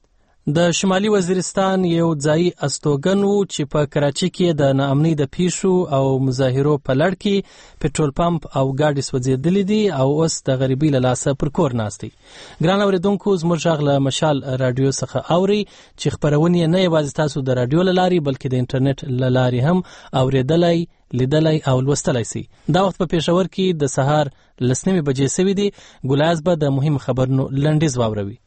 Speaker 1: د شمالي وزیرستان یو ځایي استوګن و چې په کراچي کې د ناامنۍ د پیښو او مظاهرو په لړ کې پټرول پمپ او ګاډي سوځېدلې دي او اوس د غریبۍ له لاسه پر کور ناست دي. ګران اورېدونکو، زموږ غږ له مشال راډیو څخه اورئ چې خپرونې نه یوازې تاسو د راډیو له لارې بلکې د انټرنیټ له لارې هم اورېدلی، لیدلی او لوستلی سي. دا وخت په پېښور کې د سهار 10 بجې سوي دي. ګلایز به د مهم خبرونو لنډیز واوروي.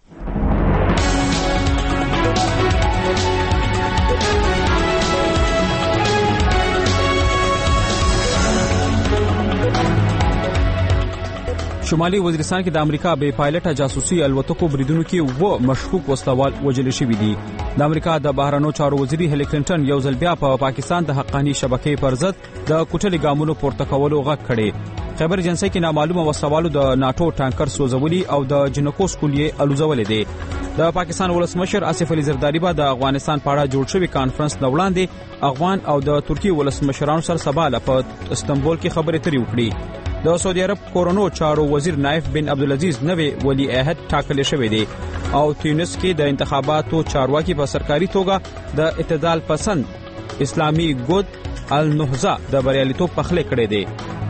Speaker 2: شمالي وزیرستان کې د امریکا بې پایلټه جاسوسي الوتکو بریدونو کې و مشکوک وسلوال وژل شوي دي. د امریکا د بهرنیو چارو وزیري هیلي کلینټن یو ځل بیا په پاکستان د حقاني شبکې پر ضد د کوټلي ګامونو پورته کولو غږ کړي. خبر ایجنسي کې نامعلومه وسلوالو د ناتو ټانکر سوځولي او د جنکو سکولې الوزولې دي. د پاکستان ولسمشر آصف علي زرداری به د افغانستان په اړه جوړ شوی کانفرنس نه وړاندې افغان او د ترکیې ولسمشرانو سره سبا په استنبول کې خبرې اترې وکړي. د سعودي عرب کورونو چارو وزیر نایف بن عبدالعزیز نوې ولی عہد ټاکل شوی دی او تونس کې د انتخاباتو چارواکي په سرکاري توګه د اعتدال پسند اسلامي ګوند النهضه د بریالیتوب پخلی کړی دی.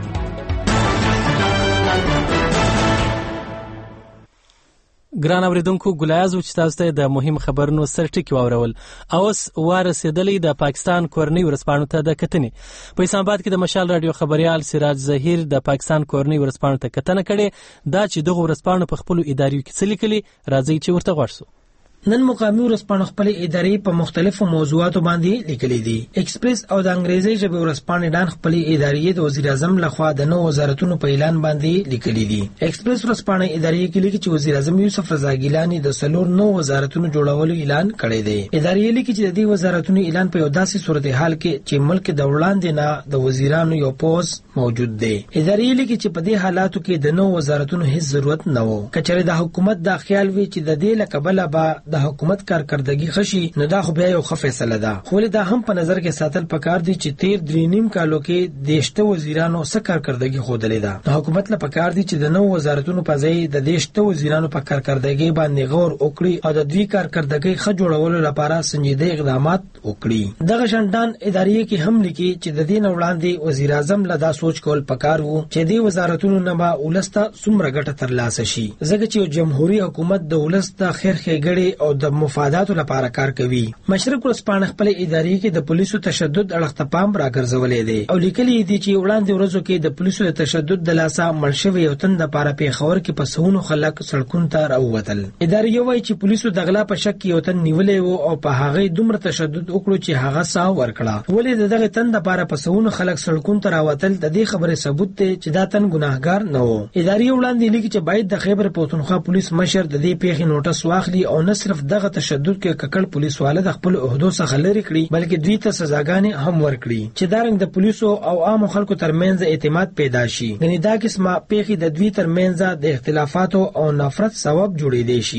Speaker 1: ګران اوریدونکو، ګلایز و چې تاسو ته د مهم خبرونو سرټکی واورول. اوس ورسېدلې د پاکستان کورنۍ ورځپاڼو ته د کتنې. په اسلام آباد کې د مشال رادیو خبريال سراج ظهیر د پاکستان کورنۍ ورځپاڼو ته کتنه کړې. دا چې دغه ورځپاڼو په خپل اداریو کې څه لیکلي، راځي چې ورته غوږ شو.
Speaker 18: نن مقامي ورځپاڼو خپل ادارې په مختلفو موضوعاتو باندې لیکلي دي. ایکسپریس او د انګریزي ژبې ورځپاڼې ډان خپل ادارې د وزیر اعظم لخوا د نو وزارتونو په اعلان باندې لیکلي دي. ایکسپریس ورځپاڼې ادارې کې لیکي چې وزیر اعظم یوسف رضا ګیلانی د سلور نو وزارتونو جوړولو اعلان کړی دی. ادارې لیکي چې د دې وزارتونو اعلان په یو داسې صورتحال کې چې ملک د وړاندې نه د وزیرانو یو پوز موجود دی. ادارې لیکي چې په دې حالاتو کې د نو وزارتونو هیڅ ضرورت نه و. کچره د حکومت د خیال وی چې د دې لقبله به د حکومت کارکردګي خشي، نو دا خو بیا یو ښه فیصله ده. خو دا هم په نظر کې ساتل پکار دي چې تیر 3.5 کالو کې دیشته وزیرانو څه کارکردګي خوده ده. د حکومت لپاره پکار دي چې د نو وزارتونو په ځای د دیشته وزیرانو په کارکردګي باندې غور وکړي او د دوی کارکردګي ښه جوړولو لپاره سنجیده اقدامات وکړي. دغه شندان ادارې کې هم لیکي چې د دین وړاندې وزیر اعظم له دا سوچ کول پکار وو چې د وزارتونو نه به ولسته څومره ګټه ترلاسه شي، ځکه چې جمهوریت حکومت د ولسته خیر ښېګړې او د مفاداتو لپاره کار کوي. مشرق ورځپاڼه خپل ادارې کې د پولیسو تشدد اړخ ته پام راګرځولې دی او لیکلي دي چې وړاندې ورځو کې د پولیسو د تشدد د لاسه مړ شوی یو تن د پاره پیښور کې په سونو خلک سړکونو ته راووتل. ادارې وایي چې پولیسو د غلا په شک کې یو تن نیولې وو او په هغه دومره تشدد وکړو چې هغه ساه ورکړه. ولې دغه تن د پاره په سونو خلک سړکونو ته راوتل د دې خبرې ثبوت دی چې دا تن ګناهګار نه وو. ادارې وړاندې لیکي چې باید د خیبر پختونخوا پولیس مشر د دې پیښې نوټس واخلي او نه صرف دغه تشدد کې ککړ پولیس والا د خپل عہدو څخه لري کړي بلکې دوی ته سزاګانې هم ورکړي چې دارنګ د پولیسو او عام خلکو ترمنځ اعتماد پیدا شي. غنی دا قسمه پیښې د دوی ترمنځ د اختلافاتو او نفرت سبب جوړېدای شي.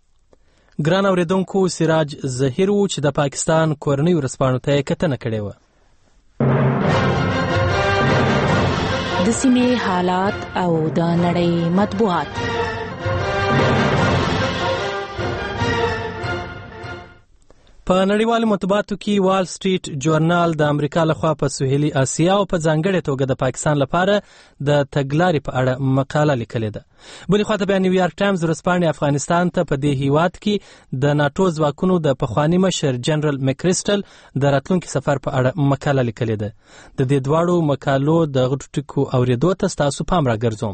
Speaker 1: ګران اوریدونکو، سراج ظهیر و چې د پاکستان کورنۍ ورځپاڼو ته کتنه کړې و.
Speaker 5: د سیمې حالات او د نړۍ مطبوعات.
Speaker 1: په نړیوالو مطبوعاتو کې وال سټریټ جورنال د امریکا لخوا په سوهیلي اسیا او په ځانګړې توګه د پاکستان لپاره د تګلارې په اړه مقاله لیکلې ده. بلې خواته بیا نیویارک ټایمز ورځپاڼې افغانستان ته په دې هیواد کې د ناتو ځواکونو د پخواني مشر جنرال مکریسټل د راتلونکي سفر په اړه مقاله لیکلې ده. د دې دواړو مقالو د غټو ټکو اورېدو ته ستاسو پام راګرځوم.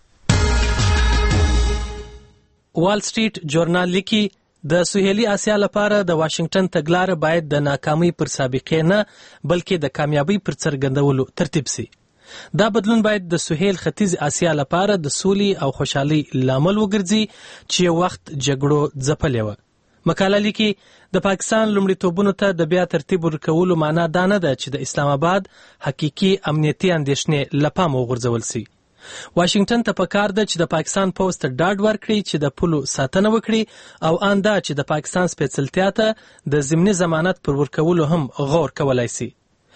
Speaker 1: وال سټریټ جورنال لیکي د سوهیلي اسیا لپاره د واشنگټن تګلاره باید د ناکامۍ پر سابقې نه بلکې د کامیابی پر څرګندولو ترتیب سي. دا بدلون باید د سوهیل ختیځ اسیا لپاره د سولې او خوشحالۍ لامل وګرځي چې یو وخت جګړو ځپلې وه. مقاله لیکي د پاکستان لومړیتوبونو ته د بیا ترتیب ورکولو معنا دا نه ده چې د اسلام آباد حقیقي امنیتي اندېښنې له پامه وغورځول سي. واشنگټن ته پکار ده چې د پاکستان پوځ ته ډاډ ورکړي چې د پولو ساتنه وکړي او ان دا چې د پاکستان سپېڅلتیا ته د ضمني ضمانت پر ورکولو هم غور کولای سي.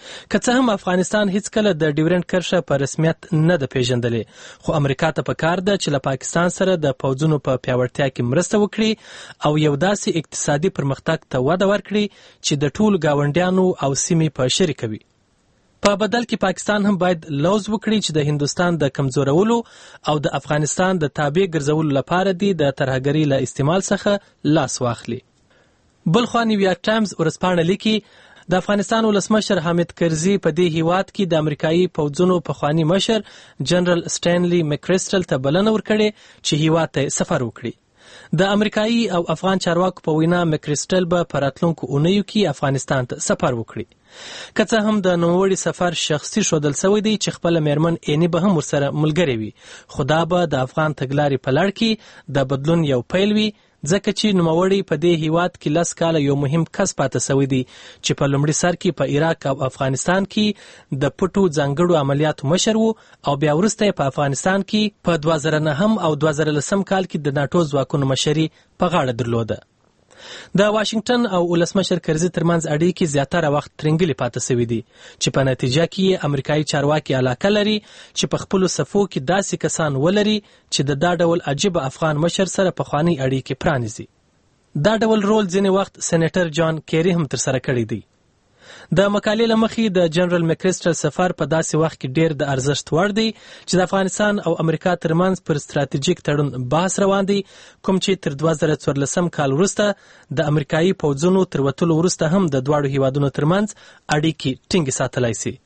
Speaker 1: که څه هم افغانستان هیڅکله د ډیورنډ کرښه په رسمیت نه ده پیژندلې، خو امریکا ته پکار ده چې له پاکستان سره د پوځونو په پیاوړتیا کې مرسته وکړي او یو داسې اقتصادي پرمختګ ته وده ورکړي چې د ټولو ګاونډیانو او سیمې په شریکه وي. په بدل کې پاکستان هم باید لوز وکړي چې د هندوستان د کمزورولو او د افغانستان د تابع ګرځولو لپاره دی د ترهګرۍ له استعمال څخه لاس واخلي. بلخوا نیویارک ټایمز ورځپاڼه لیکي د افغانستان ولسمشر حامد کرزي په دې هیواد کې د امریکایي پوځونو پخوانی مشر جنرال سټینلی مکریسټل ته بلنه ورکړې چې هیواد ته سفر وکړي. د امریکایي او افغان چارواکو په وینا مکریسټل به په راتلونکو اونیو کې افغانستان ته سفر وکړي. که څه هم د نوموړي سفر شخصي ښودل سوی دی چې خپله میرمن اینی به هم ورسره ملګرې وي، خو دا به د افغان تګلارې په لړ کې د بدلون یو پیل وي، ځکه چې نوموړی په دې هیواد کې 10 کاله یو مهم کس پاتې سوی دی چې په لومړي سر کې په عراق او افغانستان کې د پټو ځانګړو عملیاتو مشر و او بیا وروسته په افغانستان کې په 2009 او 2010 کال کې د ناټو ځواکونو مشري په غاړه درلوده. د واشنگټن او ولسمشر کرزي ترمنځ اړیکې زیاتره وخت ترنګلې پاتې سوي دي چې په نتیجه کې امریکایي چارواکي علاقه لري چې په خپلو صفو کې داسې کسان ولري چې د دا ډول عجیب افغان مشر سره پخواني اړیکې پرانیزي. دا ډول رول ځینې وخت سېنیټر جان کیری هم ترسره کړی دی. د مقالې له مخې د جنرال مکریسټل سفر په داسې وخت کې ډیر د ارزښت وړ دی چې د افغانستان او امریکا ترمنځ پر ستراتیژیک تړون بحث روان دی، کوم چې تر 2014 کال وروسته د امریکایي پوځونو تر وتلو وروسته هم د دواړو هیوادونو ترمنځ اړیکې ټینګې ساتلای شي.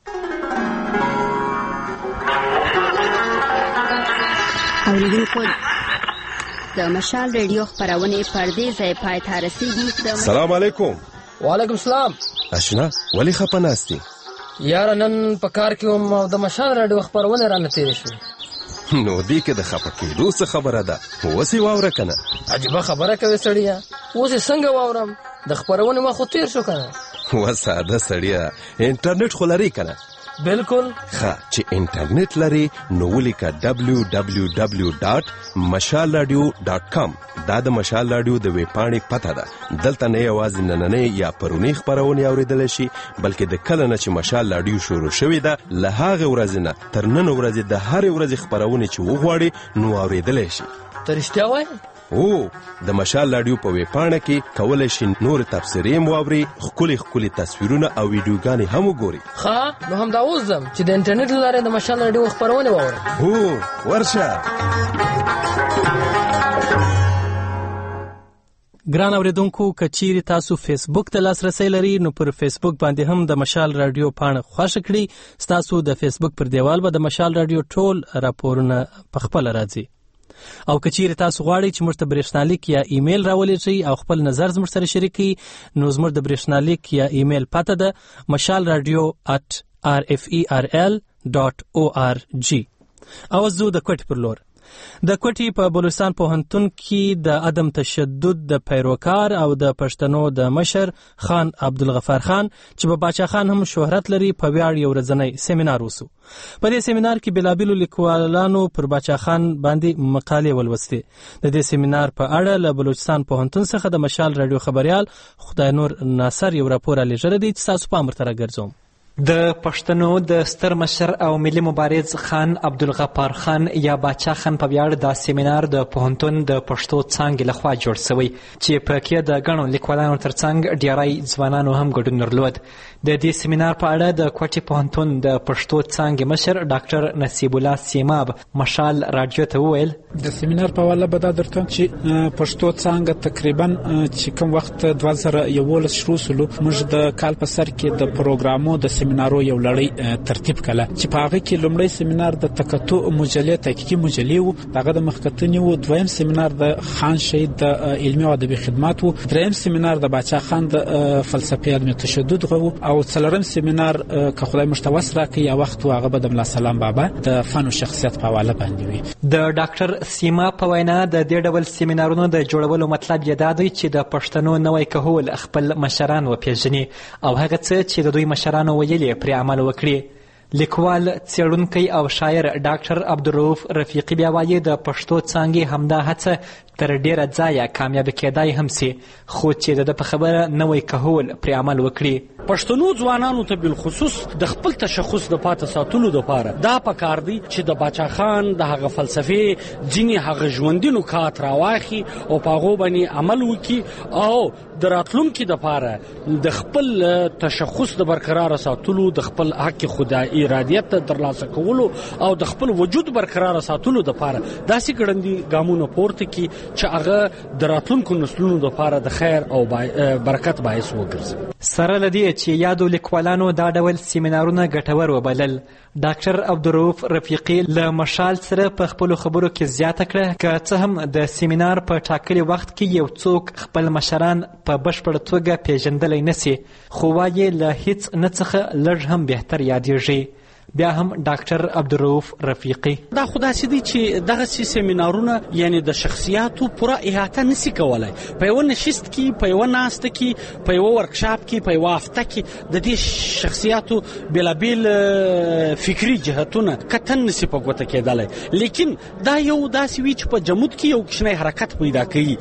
Speaker 7: اوریدونکو د مشال ریډیو خپرونې پردې ځای پای ته رسیدي.
Speaker 9: سلام علیکم.
Speaker 22: وعلیکم السلام.
Speaker 9: اشنا ولی خپه ناستی؟
Speaker 22: یاره نن په کار کې هم او د مشال راډیو خپرونه رانه تېرې شوې.
Speaker 9: نو دې کې د خپه کېدو څه خبره ده؟ اوس یې واوره که نه؟
Speaker 22: عجیبه خبره کوې سړیه، اوس یې څنګه واورم؟ د خپرونې وخت خو تېر شو که نه.
Speaker 9: و ساده سړیه، انټرنیټ خو لري که نه؟
Speaker 22: بالکل.
Speaker 9: ښه چې انټرنیټ لري نو ولیکه www.mashalradio.com. دا د مشال راډیو د ویبپاڼې پته ده. دلته نه یوازې نننۍ یا پرونی خپرونې اورېدلی شي، بلکې د کله نه چې مشال راډیو شروع شوې ده له هغې ورځې نه تر نن ورځې د هرې ورځې خپرونې چې وغواړي نو اورېدلی شي.
Speaker 22: ته رښتیا وایې؟
Speaker 9: د مشال راډیو په ویبپاڼه کې کولی شي نور تبصرې هم واوري، ښکلي تصویرونه او ویډیوګانې هم وګوري.
Speaker 22: ښه نو همدا اوس ځم چې د انټرنیټ له لارې د مشال راډیو خپرونې واورم.
Speaker 9: ورشه.
Speaker 1: ګران اوریدونکو، که چیرې تاسو فیسبوک ته لاسرسی لري نو پر فیسبوک باندې هم د مشال راډیو پاڼه خوښه کړئ. ستاسو د فیسبوک پر دیوال به د مشال راډیو ټول راپورونه په خپله راځي. او که چیرې تاسو غواړئ چې موږ ته برېښنالیک یا ایمیل راولېږئ او خپل نظر زموږ سره شریک کړئ نو زموږ د برېښنالیک یا ایمیل پته ده mashalradio@rferl.org. او زه د کوټې پر لور. د کوټې په بلوچستان پوهنتون کې د عدم تشدد د پیروکار او د پښتنو د مشر خان عبدالغفار خان چې په باچا خان هم شهرت لري په ویاړ یو ورځنی سیمینار وسو. په دې سیمینار کې بېلابېلو لیکوالانو پر باچا خان باندې مقالې ولوستې. د دې سیمینار په اړه له بلوچستان پوهنتون څخه د مشال راډیو خبریال خدای نور ناصر یو راپور رالیږلی دی چې تاسو پام ورته راګرځوم.
Speaker 23: د پښتنو د ستر مشر او ملي مبارز خان عبدالغفار خان یا باچا خان په ویاړ دا سیمینار د پوهنتون د پښتو څانګې لخوا جوړ شوی چې په کې د ګڼو لیکوالانو ترڅنګ ډیری ځوانانو هم ګډون درلود. د دې سیمینار په اړه د کوټې پوهنتون د پښتو څانګې مشر ډاکټر نصیب الله سیماب مشال راډیو ته وویل
Speaker 24: د سیمینار په حواله به دا درته چې پښتو څانګه تقریبا چې کوم وخت 2011 شروع شول موږ د کال په سر کې د پروګرامو د سیمینارو یو لړۍ ترتیب کړه چې په هغه کې لومړی سیمینار د تکتو مجلې تحقیقي مجلې وو، هغه د مخکتنې وو، دویم سیمینار د خان شهید د علمي او ادبي خدمات وو، دریم سیمینار د باچا خان د فلسفې عدم تشدد وو او څلورم سیمینار که خدای مشتوس راکړي یا وخت هغه به د ملا سلام بابا د فن او شخصیت په حواله باندې وي.
Speaker 23: د ډاکټر سیما په وینا د دې ډول سیمینارونو د جوړولو مطلب یې دا دی چې د پښتنو نوی کهول خپل مشران وپېژني او هغه څه چې د دوی مشرانو ویلي پرې عمل وکړي. لیکوال څېړونکی او شاعر ډاکټر عبدالرؤف رفیقي بیا وایي د پښتو څانګې همدا هڅه تر ډیره ځایه کامیابه کیدای هم سي، خو چې د ده په خبره نوی کهول پرې عمل وکړي.
Speaker 8: پښتنو ځوانانو ته بالخصوص د خپل تشخص د پاتې ساتلو دپاره دا پکار دی چې د باچا خان د هغه فلسفې ځینې هغه ژوندي نکات راواخي او په هغو باندې عمل وکړي او د راتلونکي دپاره د خپل تشخص د برقراره ساتلو، د خپل حق خدای ارادیت ترلاسه کولو او د خپل وجود برقراره ساتلو دپاره داسې ګړندي ګامونه پورته کړي چې هغه د راتلونکو نسلونو دپاره د خیر او برکت باعث وګرځي.
Speaker 23: سره له دې چې یادو لیکوالانو دا ډول سیمینارونه ګټور وبلل، ډاکټر عبدالرؤف رفیقي له مشال سره په خپلو خبرو کې زیاته کړه که څه هم د سیمینار په ټاکلي وخت کې یو څوک خپل مشران په بشپړه توګه پیژندلی نسي، خو وایي له هیڅ نه څخه لږ هم بهتر یادیږي. بیا هم ډاکټر عبدالرؤف رفیقي
Speaker 8: دا خو داسې دي چې دغسې سیمینارونه یعنې د شخصیاتو پوره احاطه نسي کولی. په یوه نشست کې، په یوه ناسته کې، په یوه ورکشاپ کې، په یوه هفته کې د دې شخصیاتو بېلابېل فکري جهتونه کتن نسي په ګوته کېدلی. لیکن دا یو داسې وي چې په جمود کې یو کوچنی حرکت پیدا کوي،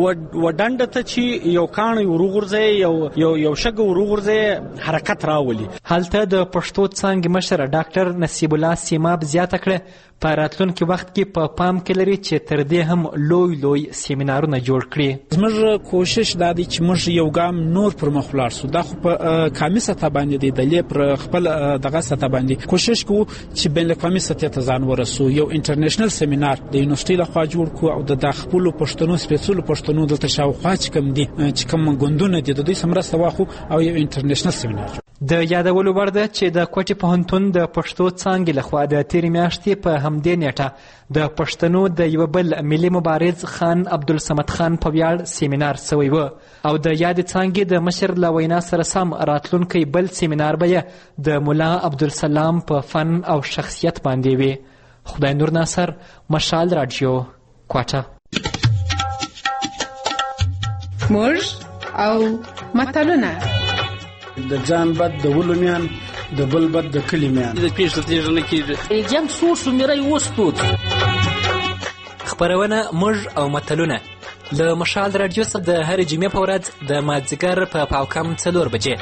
Speaker 8: و ډنډه ته چې یو کاڼی وروغورځوي، یو شګه وروغورځوي، حرکت راولي.
Speaker 23: هلته د پښتو څانګې مشر ډاکټر نصیب الله سیماب زیاته کړه په راتلونکي وخت کې په پام کې لري چې تر دې هم لوی سیمینارونه جوړ کړي.
Speaker 24: زموږ کوشش دا دی چې موږ یو ګام نور پر مخ ولاړ سو. دا خو په قامي سطح باندې دی، د لې پر خپل دغه سطح باندې کوشش کوو چې بین الاقوامي سطح ته ځان ورسو. یو انټرنیشنل سیمینار د یونیورسيټي لخوا جوړ کو او د خپل پښتنو سپیڅلو پښتنو د تشاوخوا چې کوم دي چې کوم غوندونه دي د دوی سمرسته واخو او یو انټرنیشنل سیمینار.
Speaker 23: د یادولو وړ ده چې د کوټې پوهنتون د پښتو څانګې لخوا د تېرې میاشتې په همدې نیټه د پښتنو د یوه بل ملي مبارز خان عبدالصمد خان په ویاړ سیمینار سوی و او د یادې څانګې د مشر له وینا سره سم راتلونکی بل سیمینار به یې د ملا عبدالسلام په فن او شخصیت باندې وي. خدای نور ناصر، مشال رادیو، کوټه.
Speaker 10: موږ او متلونه
Speaker 11: د ځان بد د ولومیان، د بل بد د کلی میان. د پیښه تیږه نه کیږي
Speaker 10: جنگ سور سومیرای وستود.
Speaker 23: خبرونه موږ او متلونه له مشال رادیو څخه د هرې جمعې په ورځ د مازدیګر په پاوکم 4 بجې.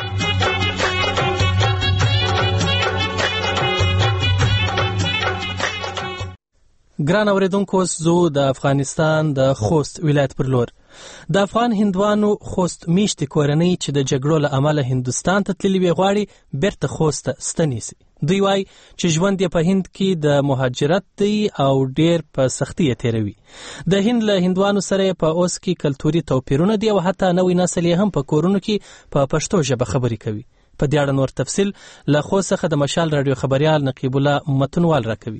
Speaker 1: ګران اوریدونکو، زه د افغانستان د خوست ولایت پر لور د افغان هندوانو خوست میشتې کورنۍ چې د جګړو له امله هندوستان ته تللي وي غواړي بیرته خوست ته ستنیسي. دوی وایي چې ژوند یې په هند کې د مهاجرت دی او ډیر په سختي یې تیروي. د هند له هندوانو سره په اوس کې کلتوري توپیرونه دي او حتی نوی نسل یې هم په کورونو کې په پښتو ژبه خبرې کوي. په دې اړه نور تفصیل له خوست څخه د مشال رادیو خبريال نقیب الله متنوال راکوي.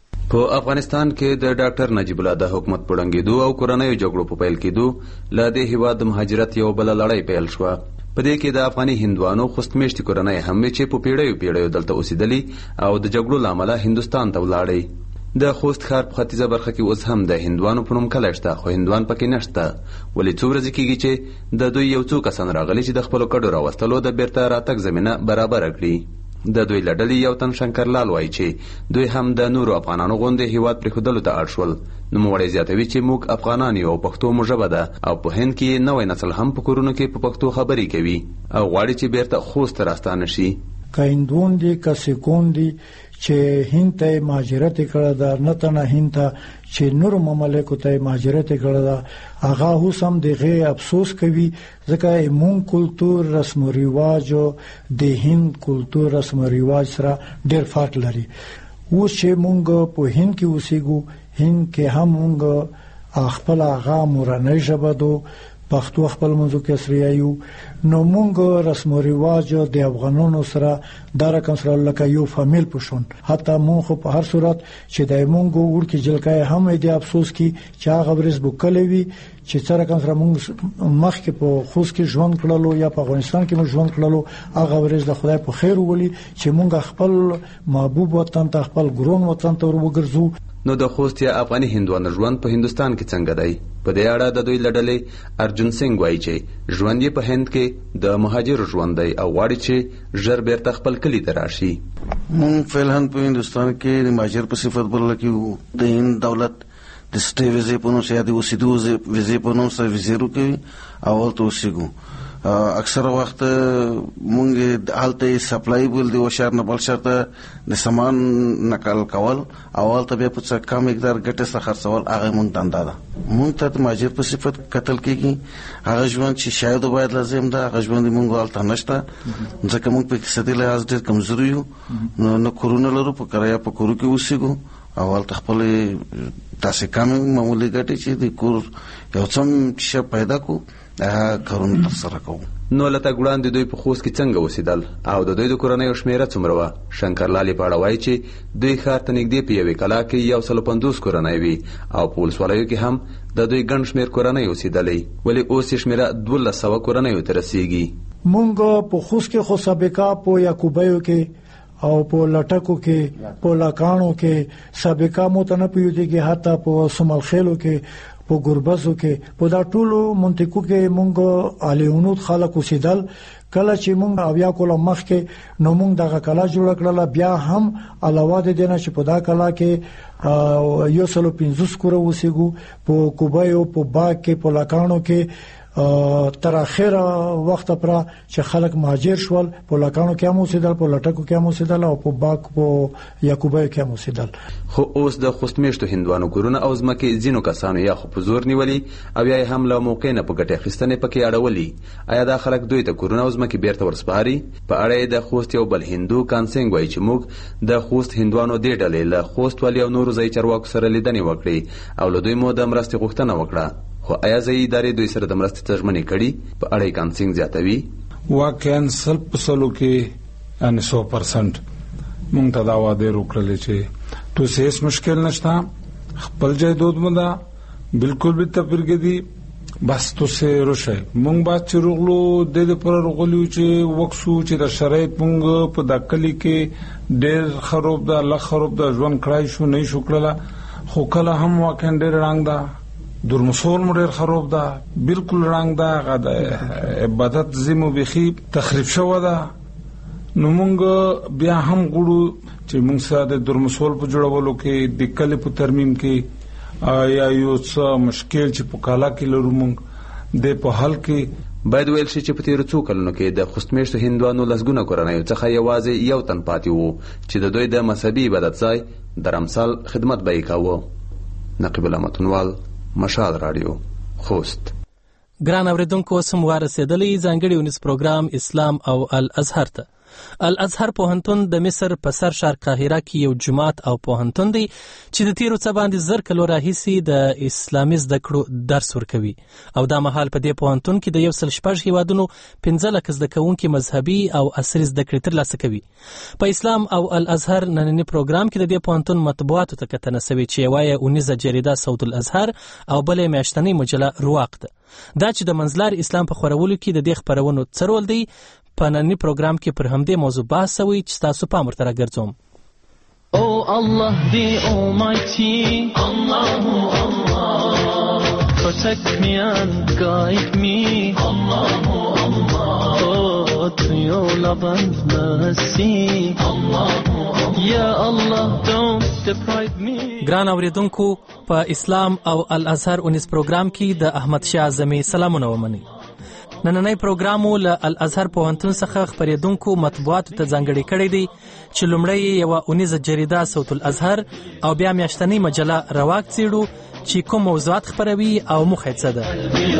Speaker 12: په افغانستان کې د ډاکټر نجیب الله د حکومت په ړنګېدو او کورنیو جګړو په پیل کېدو له دې هېواد د مهاجرت یو بله لړۍ پیل شوه. په دې کې د افغاني هندوانو خوست میشتې کورنۍ هم چې په پیړیو دلته اوسېدلي او د جګړو له امله هندوستان ته ولاړی. د خوست ښار په ختیځه برخه کې اوس هم د هندوانو په نوم کلی شته، خو هندوان پکې نشته. ولې څو ورځې کېږي چې د دوی یو څو کسان راغلي چې د خپلو کډو راوستلو د بیرته راتګ زمینه برابره کړي. د دوی له ډلې یو تن شنکرلال وایي چې دوی هم د نورو افغانانو غوندې هیواد پرېښودلو ته اړ شول. نوموړی زیاتوي چې موږ افغانان یو او پښتو مو ژبه ده او په هند کې نوی نسل هم په کورونو کې په پښتو خبرې کوي او غواړي چې بیرته خوست ته راستانه شي.
Speaker 25: که هندوان دي که سیکون دي چې هند ته مهاجرت کړه ده، نه تنه هند ته چې نور مملکو ته مهاجرت کړه ده، هغه اوس هم دغه افسوس کوي ځکه مون کلتور رسم او رواج د هند کلتور رسم او رواج سره ډېر فرق لري. اوس چې مونږ په هند کې اوسېږو، هند کې هم مونږ خپل هغه مورنۍ ژبه دو پښتو خپل منځو کې اسریایو، نو مونږ رسم او رواج د افغانانو سره دا رقم سره لکه یو فامیل پښون. حتی مونږ په هر صورت چې د مونږ ورکه جلکای هم دې افسوس کی چې هغه ورس بوکلوي چې څنګه کوم سره مونږ مخکې په خوست کې ژوند کړلو یا په افغانستان کې مونږ ژوند کړلو، هغه ورس د خدای په خیر ولي چې مونږ خپل محبوب وطن ته، خپل ګرون وطن ته ورګرځو.
Speaker 12: نو د خوست یا افغاني هندوانو ژوند په هندستان کې څنګه دی؟ په دې اړه د دوی لړلې ارجن سنگ وایي چې ژوند یې په هند کې د مهاجر ژوند دی او غواړي چې ژر بیرته خپل کلي ته راشي.
Speaker 3: مونږ فعلا په هندستان کې د مهاجر په صفت بلل کېږو. د هند دولت د سټې ویزې په نوم یا د اوسېدو ویزې په نوم سره ویزې ورکوي او هلته اوسېږو. اکثره وخت مونږ هلته سپلای بول دی وشار نه بل شرط د سامان نقل کول او هلته بیا په څه کم مقدار ګټه څخه خرڅول هغه مونږ دنده ده. مونږ ته د مهاجر په صفت کتل کېږي. هغه ژوند چې شاید باید لازم ده هغه ژوند مونږ هلته نشته ځکه مونږ په اقتصادي لحاظ ډېر کمزوري یو. نه کورونه لرو، په کرایه په کورو کې اوسېږو او هلته خپل داسې کمې معمولي ګټې چې د کور یو څه شی پیدا کړو کارونه ترسره کوو.
Speaker 12: نو له تګ وړاندې دوی په خوست کې څنګه اوسېدل او د دوی د کورنیو شمېره څومره وه؟ شنکرلال پاړه وایي چې دوی ښار ته نږدې په یوې کلا کې 150 کورنۍ وي او په ولسوالیو کې هم د دوی ګڼ شمېر کورنۍ اوسېدلې، ولې اوس یې شمېره 1200 کورنیو ته رسېږي.
Speaker 25: مونږ په خوست کې خو سابقه په یعقوبیو کې او په لټکو کې په لاکانو کې سابقه مو ته نه پیږي، حتی په سملخیلو کې په ګربزو کې په دا ټولو منطقو کې مونږ الیونود خلک اوسېدل. کله چې مونږ اویا کوله مخ کې نو مونږ دغه کلا جوړ کړل، بیا هم علاوه د دینه چې په دا کلا کې 150 کور اوسېګو، په کوبایو په باغ کې په لاکانو کې تر اخره وخت پر چې خلک مهاجر شول. په لاکانو کې هم اوسېدل، په لټکو کې هم اوسېدل او په باغ په یعقوبیو کې هم اوسېدل.
Speaker 12: خو اوس د خوست میشتو هندوانو کورونه او ځمکې ځینو کسانو یا خو په زور نیولي او یا هم له موقع نه په ګټې اخیستنې پکې اړولي. آیا دا خلک دوی ته کورونه او ځمکې بیرته ورسپاري؟ په اړه یې د خوست یو بل هندو کانسنګ وایي چې موږ د خوست هندوانو دې ډلې له خوست والي او نورو ځایي چارواکو سره لیدنې وکړې او له دوی مو د مرستې غوښتنه وکړه. خو آیا ځایي ادارې دوی سره د مرستې ترجماني کړي؟ په اړه یې کانسنګ زیاتوي.
Speaker 4: واقعا 100% کې 100% مونږ ته دا وعده وکړلې چې تو هیڅ مشکل نشته، خپل ځای دود مده بالکل به تفرګدي بس تو سه روشه. مونږ با چې رغلو د دې پر رغلو چې وکسو چې د شرایط مونږ په دکلي کې ډېر خراب ده، الله خراب ده، ژوند کړای شو نه شو کړلا. خو کله هم واقعا ډېر رنګ ده، درمسول مډیر خراب ده، بالکل رنګ ده، غدا عبادت زمو بخي تخریب شو ده. نو مونږ بیا هم غوړو چې مونږ سره د درمسول په جوړولو کې د کلی په ترمیم کې یا یو څه مشکل چې په کالا کې لرو مونږ د په حل کې
Speaker 12: باید ویل شي چې په تیرو څو کلونو کې د خوست میشتو هندوانو لسګونه کورنیو څخه یوازې یو تن پاتې وو چې د دوی د مذهبي عبادت ځای درمسال خدمت به یې کاوه. نقیب الله متنوال، مشال رادیو، خوست.
Speaker 1: ګران اوریدونکو، سم ورسېدلې ځانګړي ونیس پروګرام اسلام او الازهر ته. الازهر پوهنتون د مصر په سر شهر قاهره کې یو جماعت او پوهنتون دی چې د تیرو څه باندې 1000 کلو راهیسي د اسلامي زده کړو درس ورکوي او دا مهال په دې پوهنتون کې د 116 هیوادونو 15 لک زده کوونکي مذهبي او عصري زده کړې ترلاسه کوي. په اسلام او الازهر نننی پروګرام کې د دې پوهنتون مطبوعاتو ته کتنه سوي چې وایي 19 جریده صوت الازهر او بلې میاشتنۍ مجله رواق ده. دا چې د منځلار اسلام په خورولو کې د دې خبرونو څرول دی، په نننی پروګرام کې پر همدې موضوع بحث شوی چې تاسو پام ورته راګرځوم.
Speaker 13: Oh Allah the Almighty, Allahu Allah, protect me and guide me, Allahu Allah, oh to your love and mercy, Allahu Allah, Ya Allah don't deprive me.
Speaker 1: ګران اوریدونکو، په اسلام او الازهر 19 پروګرام کې د احمد شاه اعظمي سلامونه ومنئ. نننی پروګرامو له الازهر پوهنتون څخه خپرېدونکو مطبوعاتو ته ځانګړی کړی دی چې لومړی یوه 19 جریده صوت الازهر او بیا میاشتنۍ مجله رواق څیړو چې کوم موضوعات خپروي او موخه یې څه ده.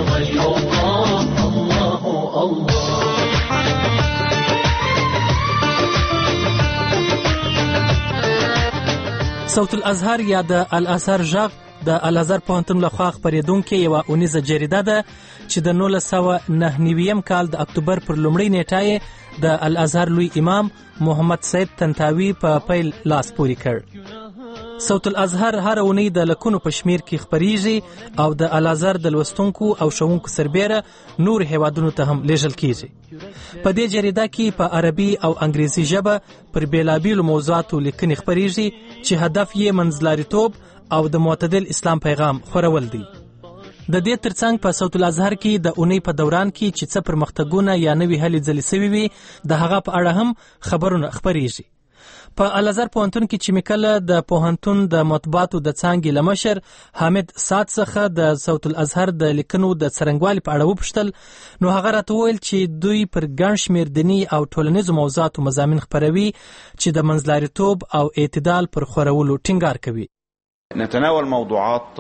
Speaker 1: صوت الازهر یا د الازهر غږ د الازهر پوهنتون لخوا خپرېدونکې یوه 19 جریده ده چې د 1999 کال د اکتوبر پر لومړۍ نیټه یې د الازهر لوی امام محمد سید طنطاوي په پیل لاس پورې کړ. صوت الازهر هر اونۍ د لکونو په شمیر کې خپریږي او د الازهر د لوستونکو او ښوونکو سربیره نور هیوادونو ته هم لیږل کیږي. په دې جریده کې په عربي او انګریزي ژبه پر بیلابیلو موضوعاتو لیکنې خپریږي چې هدف یې منځلاریتوب او د معتدل اسلام پیغام خورول دي. د دې ترڅنګ په صوت الازهر کې د اونۍ په دوران کې چې څه پرمختګونه یا نوې هلې ځلې سوي وي د هغه په اړه هم خبرونه خپریږي. په الازهر پوهنتون کې چې مکله د پوهنتون د مطبوعاتو د څانګې لمشر حامد سات څخه د صوت الازهر د لیکنو د څرنګوالي په اړه وپوښتل، نو هغه راته وویل چې دوی پر ګڼ شمېر دیني او ټولنیزو موضوعاتو مضامین خپروي چې د منځلاریتوب او اعتدال پر خورولو ټینګار کوي.
Speaker 6: نتناول موضوعات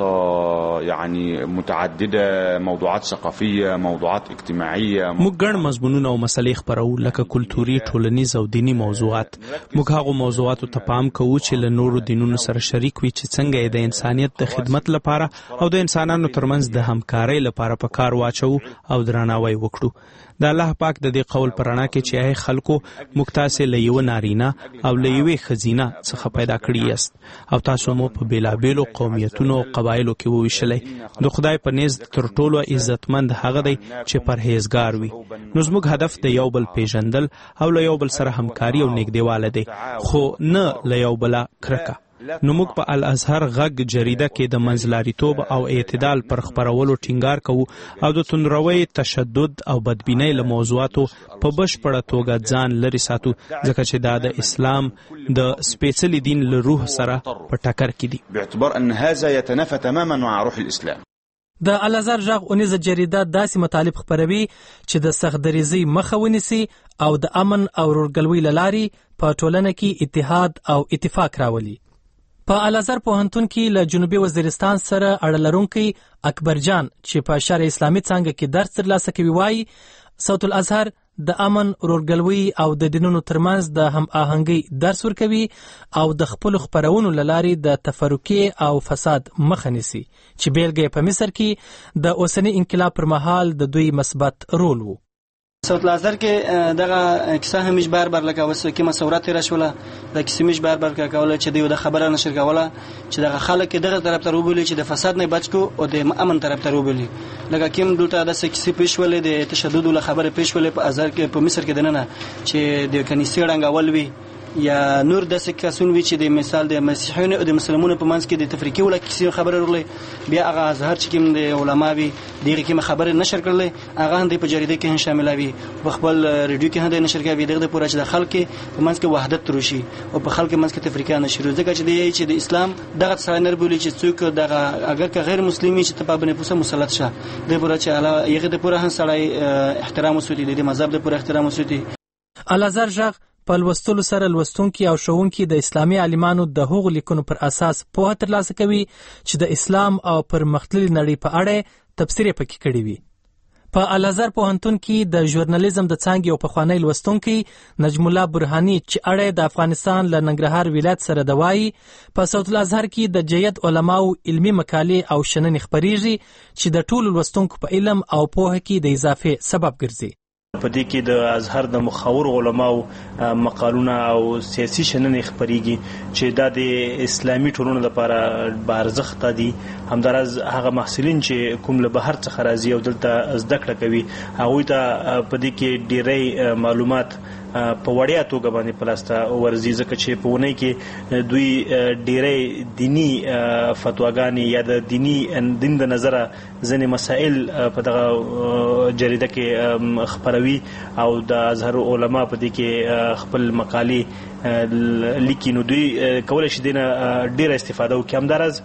Speaker 6: يعني متعددة، موضوعات ثقافية، موضوعات اجتماعية.
Speaker 14: موږ ګڼ مضمونونه او مسلې خپرو لکه کلتوري، ټولنیز او دینی موضوعات. موږ هغو موضوعاتو ته پام کوو چې له نورو دینونو سره شریک وي چې څنګه یې د انسانیت د خدمت لپاره او د انسانانو ترمنځ د همکارۍ لپاره په کار واچو او درناوی وکړو. د الله پاک د دې قول پر رڼا کې چې ای خلکو موږ تاسې له یوه نارینه او له یوې ښځینه څخه پیدا کړي یاست او تاسو مو په بېلابېلو قومیتونو او قبایلو کې وویشلی. د خدای په نیز تر ټولو عزتمند هغه دی چې پرهیزګار وي. نو زموږ هدف د یو بل پیژندل او له یو بل سره همکاري او نږدېواله دی، خو نه له یو بله کرکه. نو موږ په الازهر غږ جریده کې د منځلاریتوب او اعتدال پر خپرولو ټینګار کوو او د توندروي، تشدد او بدبینۍ له موضوعاتو په بشپړه توګه ځان لرې ساتو، ځکه چې دا د اسلام د سپېڅلي دین له روح سره په ټکر کې دي.
Speaker 6: باعتبار ان هذا يتنافى تماما مع روح الاسلام.
Speaker 1: د الازهر غږ اونیزه جریده داسې مطالب خپروي چې د سختدریزۍ مخه ونیسي او د امن او ورورګلوۍ له لارې په ټولنه کې اتحاد او اتفاق راولي. په الازهر پوهنتون کې له جنوبي وزیرستان سره اړه لرونکی اکبرجان چې په شرع اسلامي څانګه کې درس ترلاسه کوي وایي صوت الازهر د امن، ورورګلوۍ او د دینونو ترمنځ د هم آهنګۍ درس ورکوي او د خپلو خپرونو له لارې د تفرقې او فساد مخه نیسي چې بیلګه په مصر کې د اوسني انقلاب پر مهال د دوی مثبت رول وو.
Speaker 15: صوت الازهر کې دغه کیسه همیش بار لکه اوس کې مسورات تیر شوله د کیسې همیش بار کوله چې دوی د خبره نشر کوله چې دغه خلک دغه طرف ته وبولي چې د فساد نه بچ کو او د امن طرف ته وبولي. لکه کوم دلته د کیسې پیښ ولې د تشدد له خبره پیښ ولې په ازهر کې په مصر کې دننه چې د کنيسې رنګول وي یا نور د سکاسون وی چې د مثال د مسیحیانو او د مسلمانانو په منځ کې د تفریقي ولا کیسې خبره ورلې بیا هغه ازهر چې کوم د علماوی دغه کوم خبره نشر کړلې هغه هم د په جریده کې هم شاملوي، په خپل ریډیو کې هم نشر کوي دغه پوره چې د خلک په منځ کې وحدت تروشي او په خلک منځ کې تفریقه نشر ځکه چې د اسلام دغه څاینر بولی چې څوک دغه اگر که غیر مسلمي چې تبع بنه پوسه مسلط شه د پوره چې الله یغه د پوره هم سړی احترام وسوتي د مذهب د پوره احترام وسوتي.
Speaker 1: الازهر غږ په لوستلو سره لوستونکي او ښوونکي د اسلامي عالمانو د هغو لیکنو پر اساس پوهه ترلاسه کوي چې د اسلام او پرمختللې نړۍ په اړه تبصرې پکې کړې وي. په الازهر پوهنتون کې د ژورنالیزم د څانګې یو پخوانی لوستونکی نجم الله برهاني چې اړه د افغانستان له ننګرهار ولایت سره د وایي په صوت الازهر کې د جید علماو علمي مقالې او شننې خپریږي چې د ټولو لوستونکو په علم او پوهه کې د اضافه سبب ګرځي.
Speaker 21: په دې کې د ازهر د مخاور علماو مقالونه او سیاسي شننې خپریږي چې د اسلامي ټولنې لپاره بارزخت دي. همدارز هغه محصلین چې کوم له بهر څخه راځي او دلته زده کړه کوي هغوی ته په دې کې ډېری معلومات په وړیا توګه باندې پلاسته ورزي ځکه چې په ونې کې دوی ډېری دینی فتواګانې یا د دین د نظره ځینې مسائل په دغه جریده کې خپروي او د ازهر علما په دې کې خپل مقالې لیکي. نو دوی کولی شي دینه ډېره استفاده وکړي. همدارز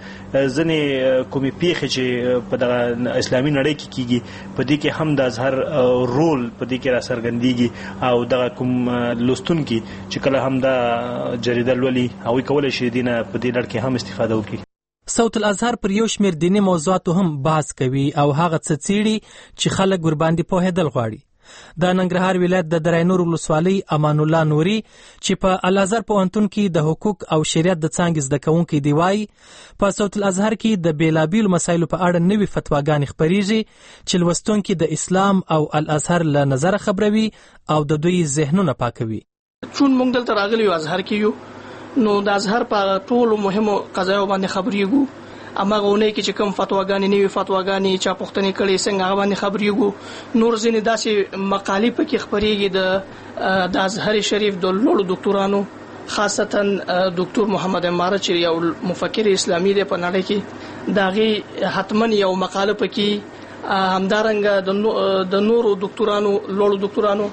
Speaker 21: ځینې کومې پیښې چې په دغه اسلامي نړۍ کې کیږي په دې کې هم د ازهر رول په دې کې راڅرګندېږي او دغه کوم لوستونکي چې کله هم دا جریده لولي هغوی کولی شي دینه په دې لړ کې هم استفاده وکړي.
Speaker 1: صوت الازهر پر یو شمېر دیني موضوعاتو هم بحث کوي او هغه څه څېړي چې خلک ورباندې پوهېدل غواړي. د ننګرهار ولایت د دراینور ولسوالۍ امان الله نوري چې په الازهر پوهنتون کې د حقوق او شریعت د څانګې زده کوونکی دی وایي په صوت الازهر کې د بیلابیلو مسایلو په اړه نوې فتواګانې خپریږي چې لوستونکي د اسلام او الازهر له نظره خبروي او د دوی ذهنونه پاکوي.
Speaker 22: چون موږ دلته راغلي یو ازهر کې یو نو د ازهر په ټولو مهمو قضایو باندې خبرېږو. اماغه ونې کې چې کوم فتواګانې نوې فتواګانې چا پوښتنې کړي څنګه هغه باندې خبرېږو. نور ځینې داسې مقالې پکې خپرېږي د ازهر شریف د لوړو ډاکټرانو خاصتا ډاکټر محمد اماره چې یو مفکر اسلامي دی په نړۍ کې داغي حتمن یو مقاله پکې همدارنګه د نورو ډاکټرانو لوړو ډاکټرانو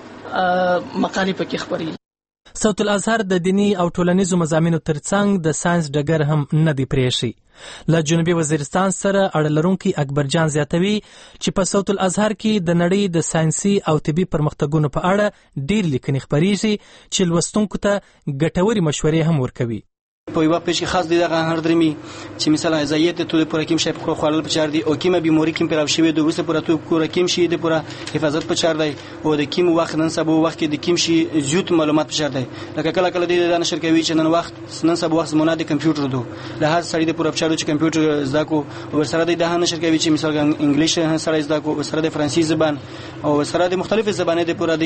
Speaker 22: مقالې پکې خبري.
Speaker 1: صوت الازهر د دینی او ټولنیزو مضامینو ترڅنګ د ساينس ډګر هم نه دی پریښی. له جنوبي وزیرستان سره اړه لرونکي اکبرجان زیاتوي چې په صوت الازهر کې د نړۍ د ساينسي او طبي پرمختګونو په اړه ډېر لیکنې خبريږي چې لوستونکو ته ګټوري مشورې هم ورکوي.
Speaker 15: په یو پیش خاص دی دغه هر درمي چې مثلا ازایت ته پر کیم شي په خپل په چار دی او کیمه بیماری کیم پر شوی د وسه پر تو کور کیم شي د پر حفاظت په چار دی او د کیم وخت نن سبا وخت د کیم شي زیات معلومات په چار دی لکه کله کله د نشر کوي چې نن وخت نن سبا وخت زمونه د کمپیوټر دو له هر سړي د پر چارو چې کمپیوټر زده کو او سره د نشر کوي چې مثلا انګلیش سره زده کو سره د فرانسوي زبان او سره د مختلف زبانه د پر د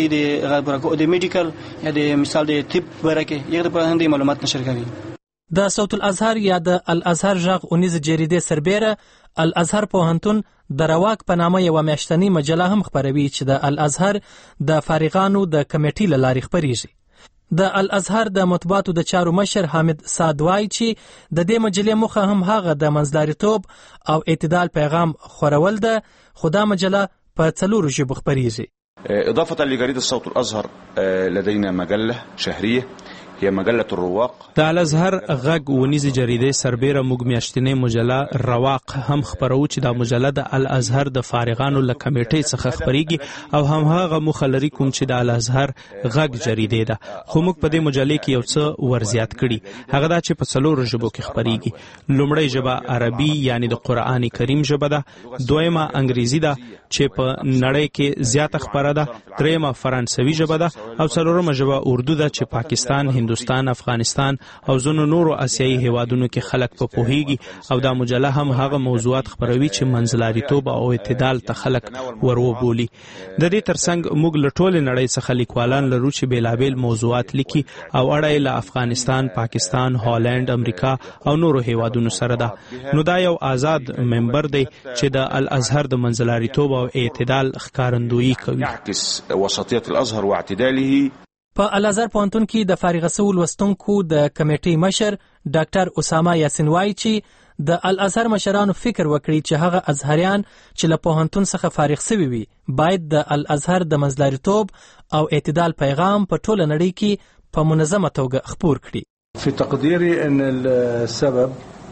Speaker 15: میډیکل یا د مثال د طب برکه یغه پر هندي معلومات نشر کوي.
Speaker 1: د صوت الازهر یا د الازهر ژغ اونیز جریده سربیره الازهر پوهنتون د رواق په نامه یو میاشتنی مجله هم خبروي چې د الازهر د فارغانو د کمیټې لاري خبريږي. د الازهر د مطبوعاتو د چارو مشر حامد سادوای چې د دې مجلې مخه هم هغه د منځلاریتوب او اعتدال پیغام خورول ده، خدا مجله په 4 ژبو خبريږي.
Speaker 6: اضافه لجريده صوت الازهر لدينا مجله شهريه هي مجله الرواق.
Speaker 14: د الازهر غږ ونیزي جریده سربیره موږ میاشتنې مجله رواق هم خبرو چې د مجله د الازهر د فارغانو له کمیټې څخه خبريږي او هم هغه مخلري کوم چې د الازهر غږ جریده ده. خو موږ په دې مجله کې یو څه ورزیات کړي، هغه دا چې په 4 ژبو کې خبريږي. لومړی ژبه عربي یعنی د قرآن کریم ژبه ده، دویمه انګریزي ده چې په نړۍ کې زیاته خبره ده، دریمه فرانسوي ژبه ده او څلورمه ژبه اردو ده چې پاکستان، هندوستان، افغانستان او ځینو نورو آسیایي هیوادونو کې خلک په پوهیږي. او دا مجله هم هغه موضوعات خبروي چې منځلاریتوب او اعتدال ته خلک وروبولي. د دې ترڅنګ موږ له ټولې نړۍ څخه لیکوالان لرو چې بیلابیل موضوعات لیکي او اړه یې له افغانستان، پاکستان، هالند، امریکا او نورو هیوادونو سره ده. نو دا یو آزاد منبر دی چې د الازهر د منځلاریتوب او اعتدال ښکارندویي کوي.
Speaker 6: يعكس وسطية الازهر واعتداله.
Speaker 1: په الازهر پوهنتون کې د فارغ شوو لوستونکو د کمیټې مشر ډاکټر اسامه یاسین وایي چې د الازهر مشرانو فکر وکړي چې هغه ازهریان چې له پوهنتون څخه فارغ شوي وي باید د الازهر د منځلاریتوب او اعتدال پیغام په ټوله نړۍ کې په منظمه توګه خپور کړي.
Speaker 2: في تقديري ان السبب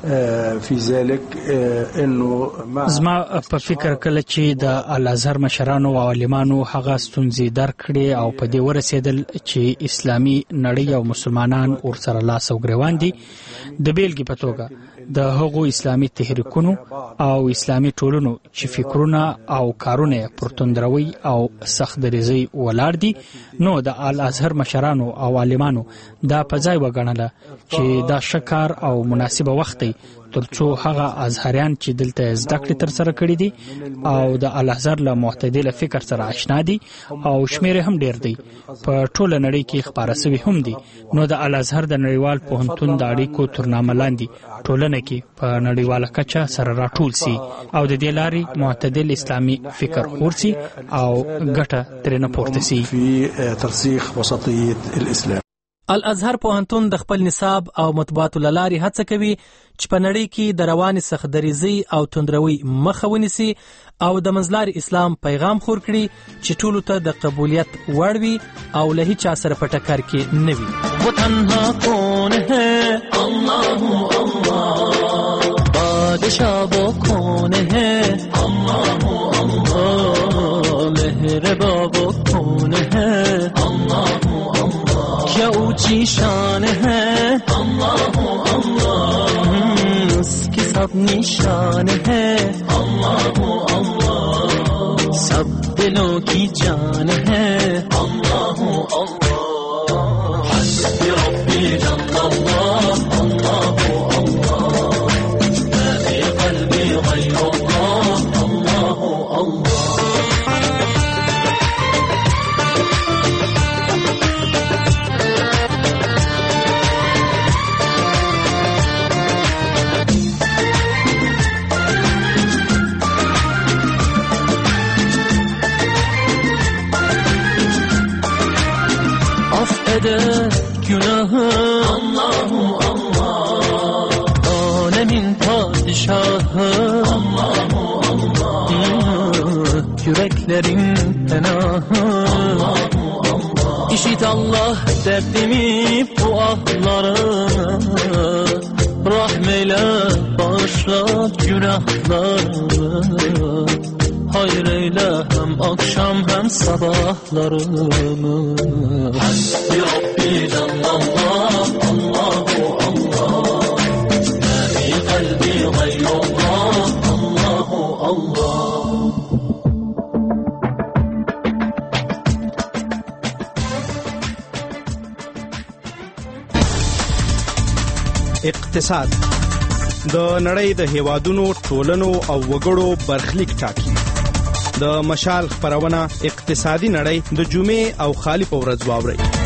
Speaker 2: في ذلك انه
Speaker 24: زما په فکر کله چې د الازهر مشرانو او عالمانو هغه ستونزې درک کړي او په دې ورسېدل چې اسلامي نړۍ او مسلمانان ورسره لاس او ګریوان دي، د بیلګې په توګه د هغو اسلامي تحریکونو او اسلامي ټولنو چې فکرونه او کارونه پر توندروي او سخت دریزي ولاړ دي، نو د الازهر مشرانو او عالمانو دا په ځای وګڼله چې دا شکار او مناسبه وخت ترڅو هغه ازهریان چې دلته زده کړې تر سره کړې دي او د الازهر له معتدل فکر سره آشنا دي او شمیر هم ډیر دی په ټوله نړۍ کې خبره شوی هم دي، نو د الازهر د نړیوال پوهنتون د اړیکو ترنامه لاندې ټولنه کې په نړیواله کچه سره راټول سي او د دې لارې معتدل اسلامي فکر خور سي او ګټه ترې نه پورته سي.
Speaker 2: في ترسيخ وسطية الاسلام.
Speaker 1: الازهر پوهنتون د خپل نصاب او مطبوعاتو لاري هڅه کوي چې په نړۍ کې د رواني سختدریزي او توندروي مخه ونیسي او د منځلاري اسلام پیغام خور کړي چې ټولو ته د قبولیت وړ وي او له هیڅ سره په ټکر کې نه وي.
Speaker 13: वो तन्हा कौन है अल्लाह अल्लाह, बादशाह वो कौन है अल्लाह अल्लाह, मेहरबा वो कौन है अल्लाह अल्लाह, क्या ऊंची शान है अल्लाह अल्लाह, उसकी सब निशान है अल्लाह अल्लाह, सब दिलों की जान है अल्लाह अल्लाह. günahı yüreklerin penahı. İşit Allah derdimi bu ahlarını, rahmeyle bağışla günahlarımı. Hayır eyle hem akşam hem sabahlarımı. Hasbi Rabbi Cellallah, Allahu Allah. Ma fi kalbi gayrullah, Allahu Allah.
Speaker 14: اقتصاد د نړۍ د هیوادونو ټولنو او وګړو برخلیک ټاکي. د مشال خبرونه اقتصادي نړۍ د جمعې او خالی په ورځ واوري.